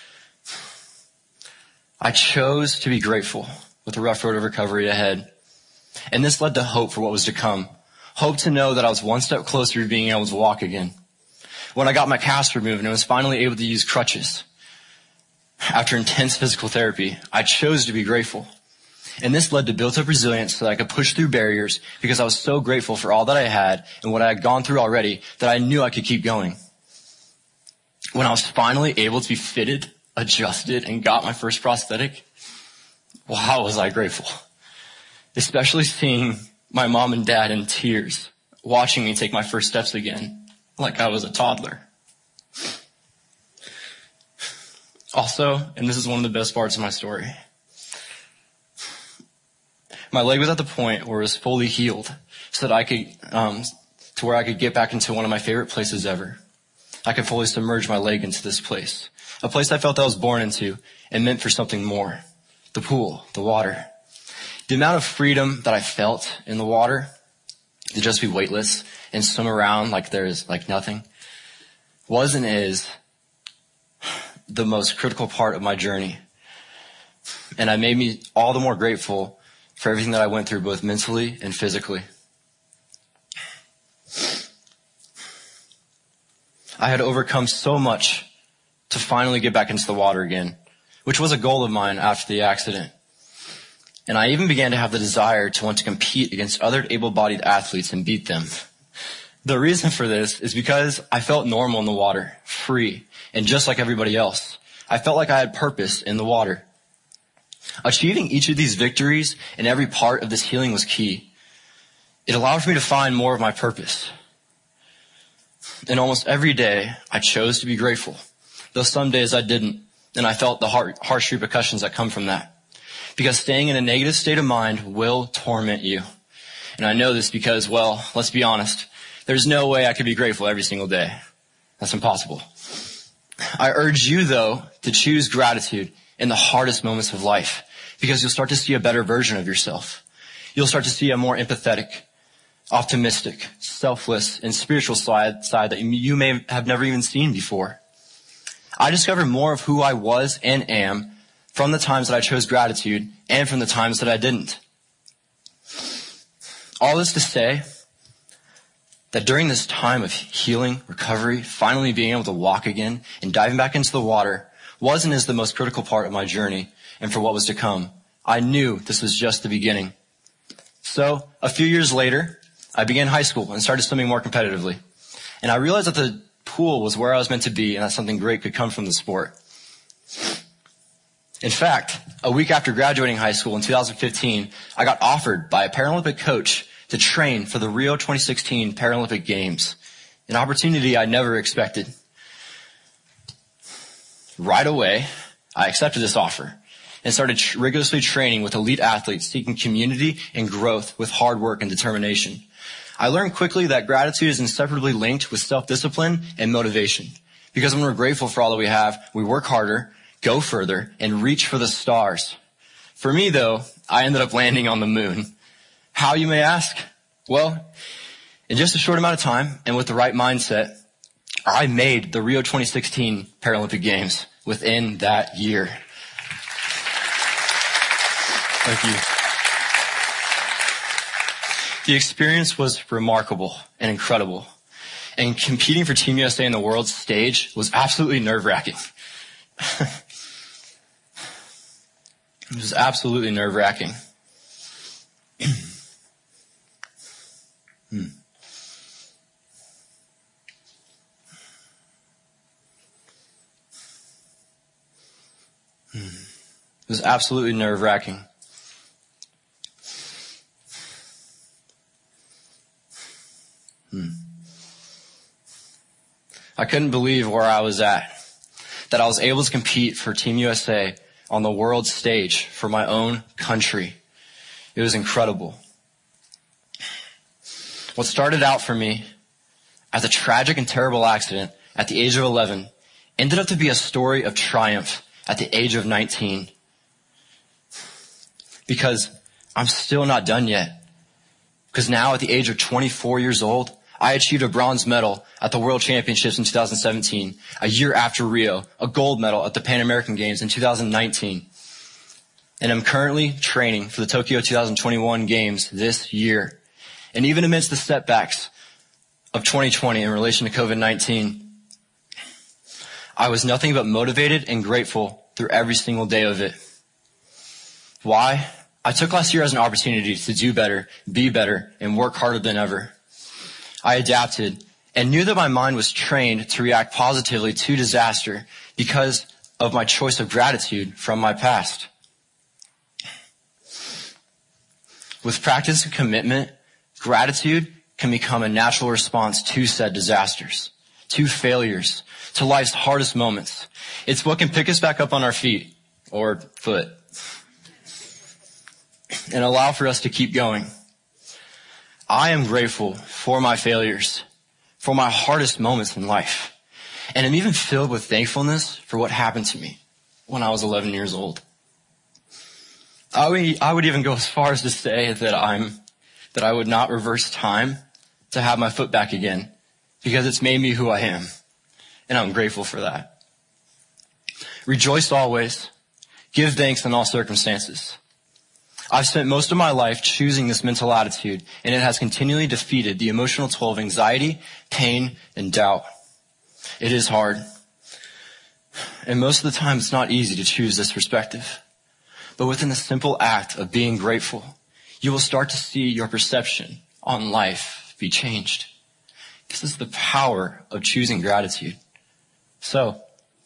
I chose to be grateful with the rough road of recovery ahead. And this led to hope for what was to come. Hope to know that I was one step closer to being able to walk again. when I got my cast removed and I was finally able to use crutches. After intense physical therapy, I chose to be grateful. And this led to built-up resilience so that I could push through barriers because I was so grateful for all that I had and what I had gone through already that I knew I could keep going. When I was finally able to be fitted, adjusted, and got my first prosthetic, wow, was I grateful. Especially seeing my mom and dad in tears, watching me take my first steps again, like I was a toddler. Also, and this is one of the best parts of my story, my leg was at the point where it was fully healed so that I could, um, to where I could get back into one of my favorite places ever. I could fully submerge my leg into this place, a place I felt I was born into and meant for something more. The pool, the water. The amount of freedom that I felt in the water to just be weightless and swim around like there's like nothing was and is the most critical part of my journey. And it made me all the more grateful for everything that I went through, both mentally and physically. I had overcome so much to finally get back into the water again, which was a goal of mine after the accident. And I even began to have the desire to want to compete against other able-bodied athletes and beat them. The reason for this is because I felt normal in the water, free, and just like everybody else. I felt like I had purpose in the water. Achieving each of these victories in every part of this healing was key. It allowed for me to find more of my purpose. And almost every day, I chose to be grateful, though some days I didn't, and I felt the har- harsh repercussions that come from that. Because staying in a negative state of mind will torment you. And I know this because, well, let's be honest, there's no way I could be grateful every single day. That's impossible. I urge you, though, to choose gratitude in the hardest moments of life, because you'll start to see a better version of yourself. You'll start to see a more empathetic, optimistic, selfless, and spiritual side, side that you may have never even seen before. I discovered more of who I was and am from the times that I chose gratitude and from the times that I didn't. All this to say that during this time of healing, recovery, finally being able to walk again and diving back into the water was and is the most critical part of my journey and for what was to come. I knew this was just the beginning. So a few years later, I began high school and started swimming more competitively. And I realized that the pool was where I was meant to be and that something great could come from the sport. In fact, a week after graduating high school in two thousand fifteen, I got offered by a Paralympic coach to train for the Rio twenty sixteen Paralympic Games, an opportunity I never expected. Right away, I accepted this offer and started tr- rigorously training with elite athletes seeking community and growth with hard work and determination. I learned quickly that gratitude is inseparably linked with self-discipline and motivation. Because when we're grateful for all that we have, we work harder, go further, and reach for the stars. For me, though, I ended up landing on the moon. How, you may ask? Well, in just a short amount of time and with the right mindset, I made the Rio twenty sixteen Paralympic Games within that year. Thank you. The experience was remarkable and incredible. And competing for Team U S A in the world stage was absolutely nerve-wracking. It was absolutely nerve-wracking. hmm. Hmm. It was absolutely nerve-wracking. Hmm. I couldn't believe where I was at, that I was able to compete for Team U S A on the world stage for my own country. It was incredible. What started out for me as a tragic and terrible accident at the age of eleven ended up to be a story of triumph at the age of nineteen. Because I'm still not done yet. Because now at the age of twenty-four years old, I achieved a bronze medal at the World Championships in two thousand seventeen, a year after Rio, a gold medal at the Pan American Games in two thousand nineteen. And I'm currently training for the Tokyo two thousand twenty-one Games this year. And even amidst the setbacks of twenty twenty in relation to COVID nineteen, I was nothing but motivated and grateful through every single day of it. Why? I took last year as an opportunity to do better, be better, and work harder than ever. I adapted and knew that my mind was trained to react positively to disaster because of my choice of gratitude from my past. With practice and commitment, gratitude can become a natural response to said disasters, to failures, to life's hardest moments. It's what can pick us back up on our feet, or foot, and allow for us to keep going. I am grateful for my failures, for my hardest moments in life, and I'm even filled with thankfulness for what happened to me when I was eleven years old. I would, I would even go as far as to say that I'm, that I would not reverse time to have my foot back again, because it's made me who I am, and I'm grateful for that. Rejoice always. Give thanks in all circumstances. I've spent most of my life choosing this mental attitude, and it has continually defeated the emotional toll of anxiety, pain, and doubt. It is hard. And most of the time, it's not easy to choose this perspective. But within the simple act of being grateful, you will start to see your perception on life be changed. This is the power of choosing gratitude. So,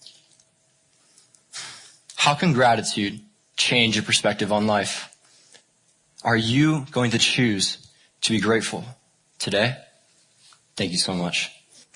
how can gratitude change your perspective on life? Are you going to choose to be grateful today? Thank you so much.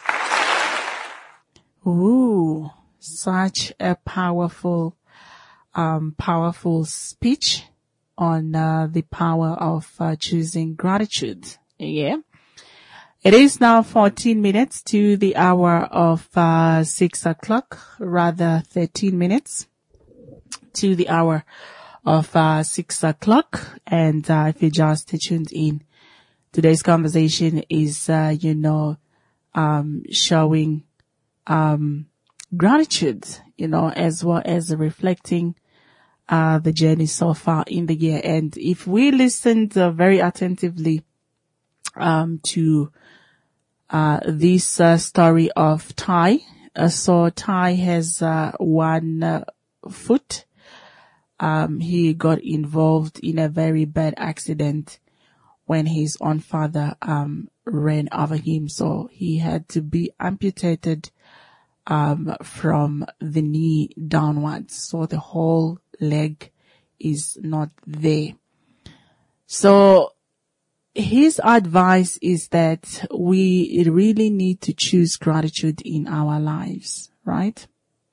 Ooh, such a powerful, um, powerful speech on uh, the power of uh, choosing gratitude. Yeah. It is now fourteen minutes to the hour of uh, six o'clock, rather thirteen minutes to the hour of uh, six o'clock. And uh, if you just tuned in, today's conversation is, uh, you know, um, showing um, gratitude, you know, as well as reflecting uh, the journey so far in the year. And if we listened uh, very attentively um, to uh, this uh, story of Ty, uh, so Ty has uh, one uh, foot. Um, he got involved in a very bad accident when his own father, um, ran over him. So he had to be amputated, um, from the knee downwards. So the whole leg is not there. So his advice is that we really need to choose gratitude in our lives, right?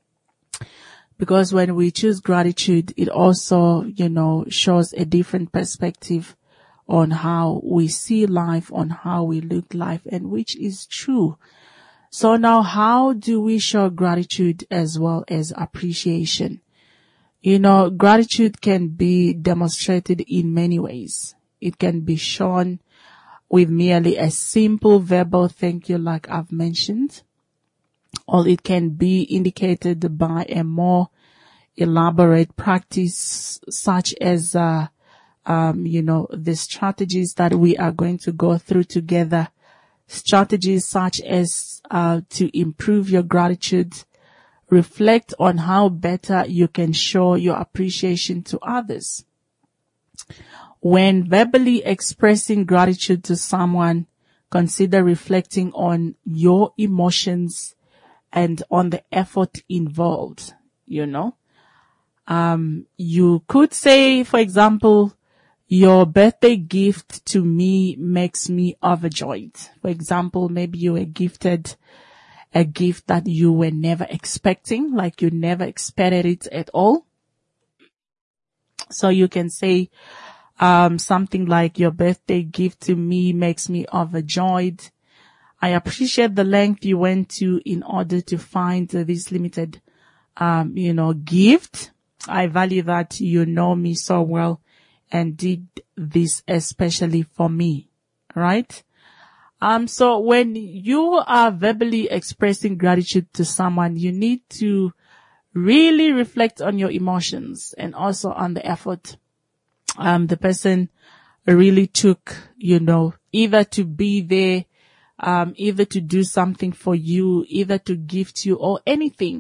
Because when we choose gratitude, it also, you know, shows a different perspective on how we see life, on how we look life, and which is true. So now, how do we show gratitude as well as appreciation? You know, gratitude can be demonstrated in many ways. It can be shown with merely a simple verbal thank you, like I've mentioned. Or it can be indicated by a more elaborate practice, such as, uh, um, you know, the strategies that we are going to go through together. Strategies such as, uh, to improve your gratitude, reflect on how better you can show your appreciation to others. When verbally expressing gratitude to someone, consider reflecting on your emotions and on the effort involved, you know. Um, you could say, for example, your birthday gift to me makes me overjoyed. For example, maybe you were gifted a gift that you were never expecting, like you never expected it at all. So you can say, um, something like, your birthday gift to me makes me overjoyed. I appreciate the length you went to in order to find uh, this limited, um, you know, gift. I value that you know me so well and did this especially for me, right? Um, so when you are verbally expressing gratitude to someone, you need to really reflect on your emotions and also on the effort, um, the person really took, you know, either to be there, um, either to do something for you, either to gift you or anything,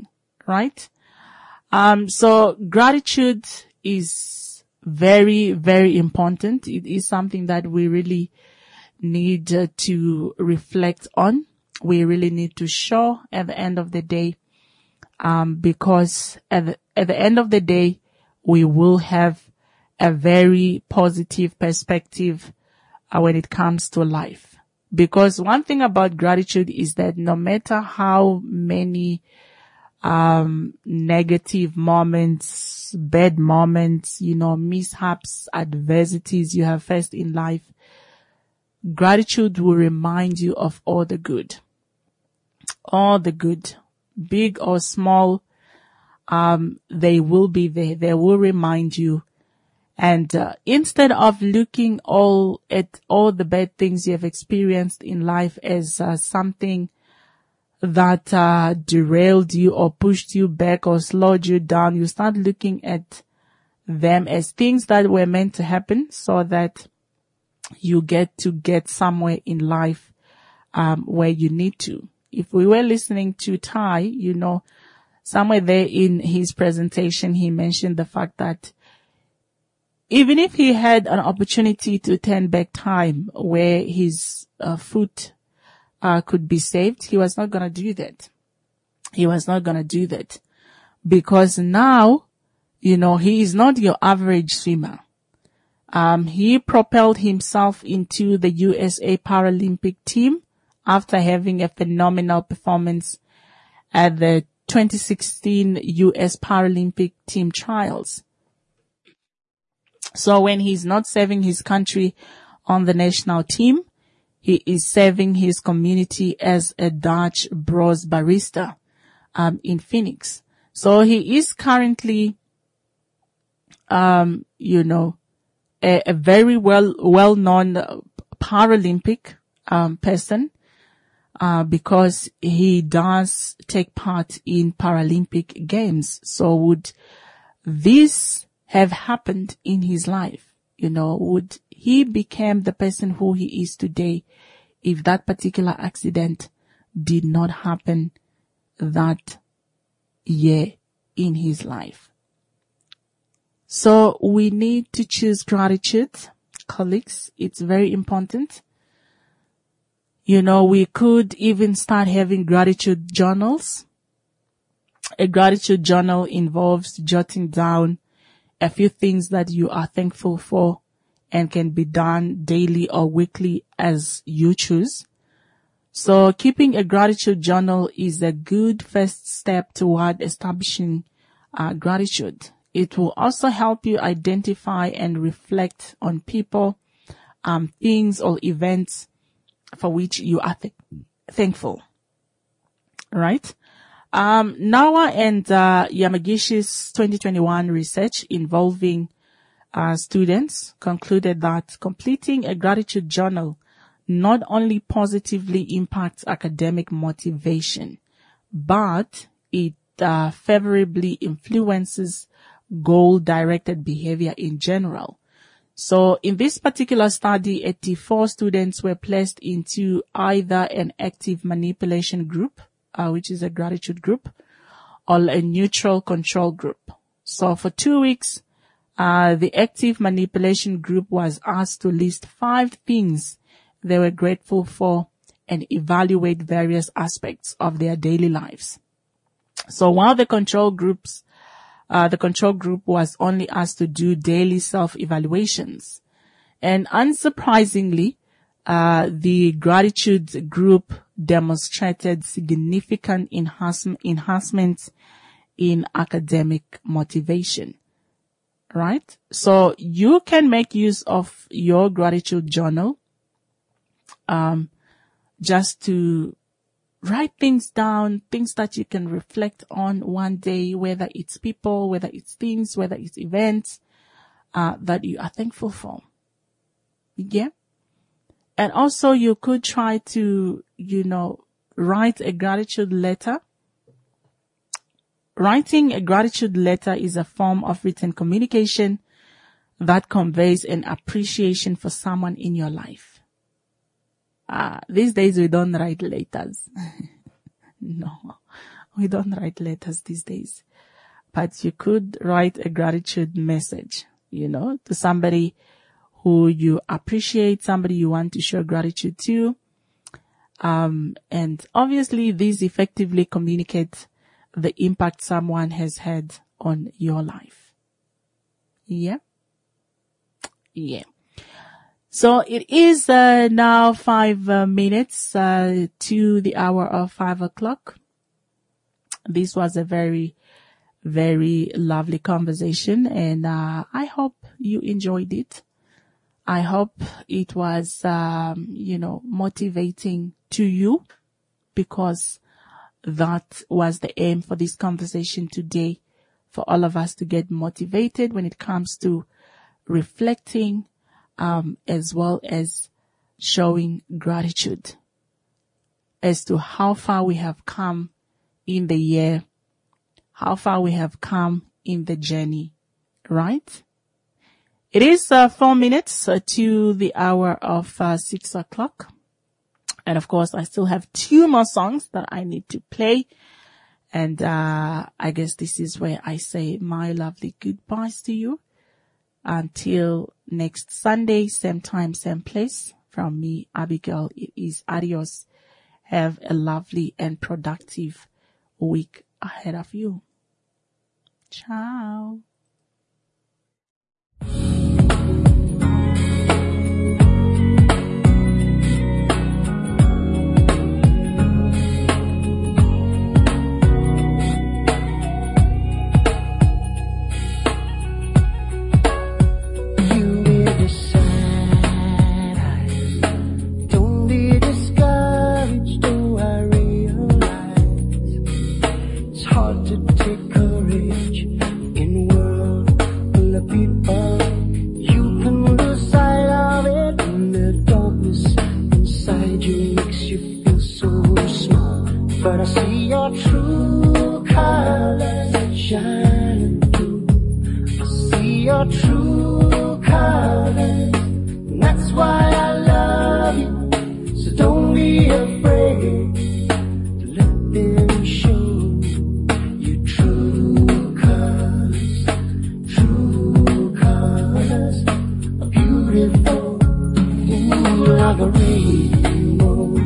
right? Um, so gratitude is very, very important. It is something that we really need uh, to reflect on. We really need to show at the end of the day, um, because at the, at the end of the day, we will have a very positive perspective uh, when it comes to life. Because one thing about gratitude is that no matter how many um negative moments, bad moments, you know, mishaps, adversities you have faced in life, gratitude will remind you of all the good. All the good, big or small, um, they will be there. They will remind you. And uh, instead of looking all at all the bad things you have experienced in life as uh, something that uh, derailed you or pushed you back or slowed you down, you start looking at them as things that were meant to happen so that you get to get somewhere in life um, where you need to. If we were listening to Ty, you know, somewhere there in his presentation, he mentioned the fact that even if he had an opportunity to turn back time where his uh, foot uh, could be saved, he was not going to do that. He was not going to do that because now, you know, he is not your average swimmer. Um, he propelled himself into the U S A Paralympic team after having a phenomenal performance at the twenty sixteen U S Paralympic team trials. So when he's not serving his country on the national team, he is serving his community as a Dutch bros barista, um, in Phoenix. So he is currently, um, you know, a, a very well, well-known Paralympic, um, person, uh, because he does take part in Paralympic games. So would this have happened in his life? You know, would he become the person who he is today if that particular accident did not happen that year in his life? So we need to choose gratitude, colleagues. It's very important. You know, we could even start having gratitude journals. A gratitude journal involves jotting down a few things that you are thankful for and can be done daily or weekly as you choose. So keeping a gratitude journal is a good first step toward establishing uh, gratitude. It will also help you identify and reflect on people, um, things or events for which you are th- thankful. Right? Um, Nawa and uh, Yamagishi's twenty twenty-one research involving uh, students concluded that completing a gratitude journal not only positively impacts academic motivation, but it uh, favorably influences goal-directed behavior in general. So in this particular study, eighty-four students were placed into either an active manipulation group, Uh, which is a gratitude group, or a neutral control group. So for two weeks, uh, the active manipulation group was asked to list five things they were grateful for and evaluate various aspects of their daily lives. So while the control groups, uh, the control group was only asked to do daily self-evaluations. And unsurprisingly, uh, the gratitude group demonstrated significant enhance- enhancements in academic motivation. Right? So you can make use of your gratitude journal, um, just to write things down, things that you can reflect on one day, whether it's people, whether it's things, whether it's events, uh, that you are thankful for. Yeah. And also you could try to, you know, write a gratitude letter. Writing a gratitude letter is a form of written communication that conveys an appreciation for someone in your life. Uh, these days we don't write letters. No, We don't write letters these days, but you could write a gratitude message, you know, to somebody who you appreciate, somebody you want to show gratitude to. Um, and obviously these effectively communicate the impact someone has had on your life. Yeah. Yeah. So it is, uh, now five uh, minutes, uh, to the hour of five o'clock. This was a very, very lovely conversation, and, uh, I hope you enjoyed it. I hope it was, um, you know, motivating to you, because that was the aim for this conversation today, for all of us to get motivated when it comes to reflecting, um, as well as showing gratitude as to how far we have come in the year, how far we have come in the journey, right? It is uh, four minutes uh, to the hour of uh, six o'clock. And of course, I still have two more songs that I need to play. And uh I guess this is where I say my lovely goodbyes to you. Until next Sunday, same time, same place. From me, Abigail, it is adios. Have a lovely and productive week ahead of you. Ciao. But I see your true colors shining through. I see your true colors, and that's why I love you. So don't be afraid to let them show your true colors. True colors are beautiful, ooh, like a rainbow.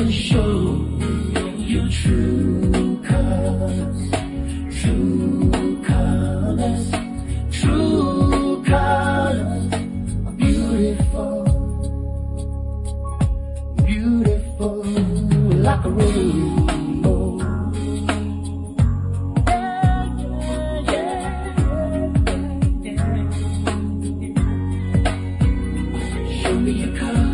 Show your true colors, true me a call.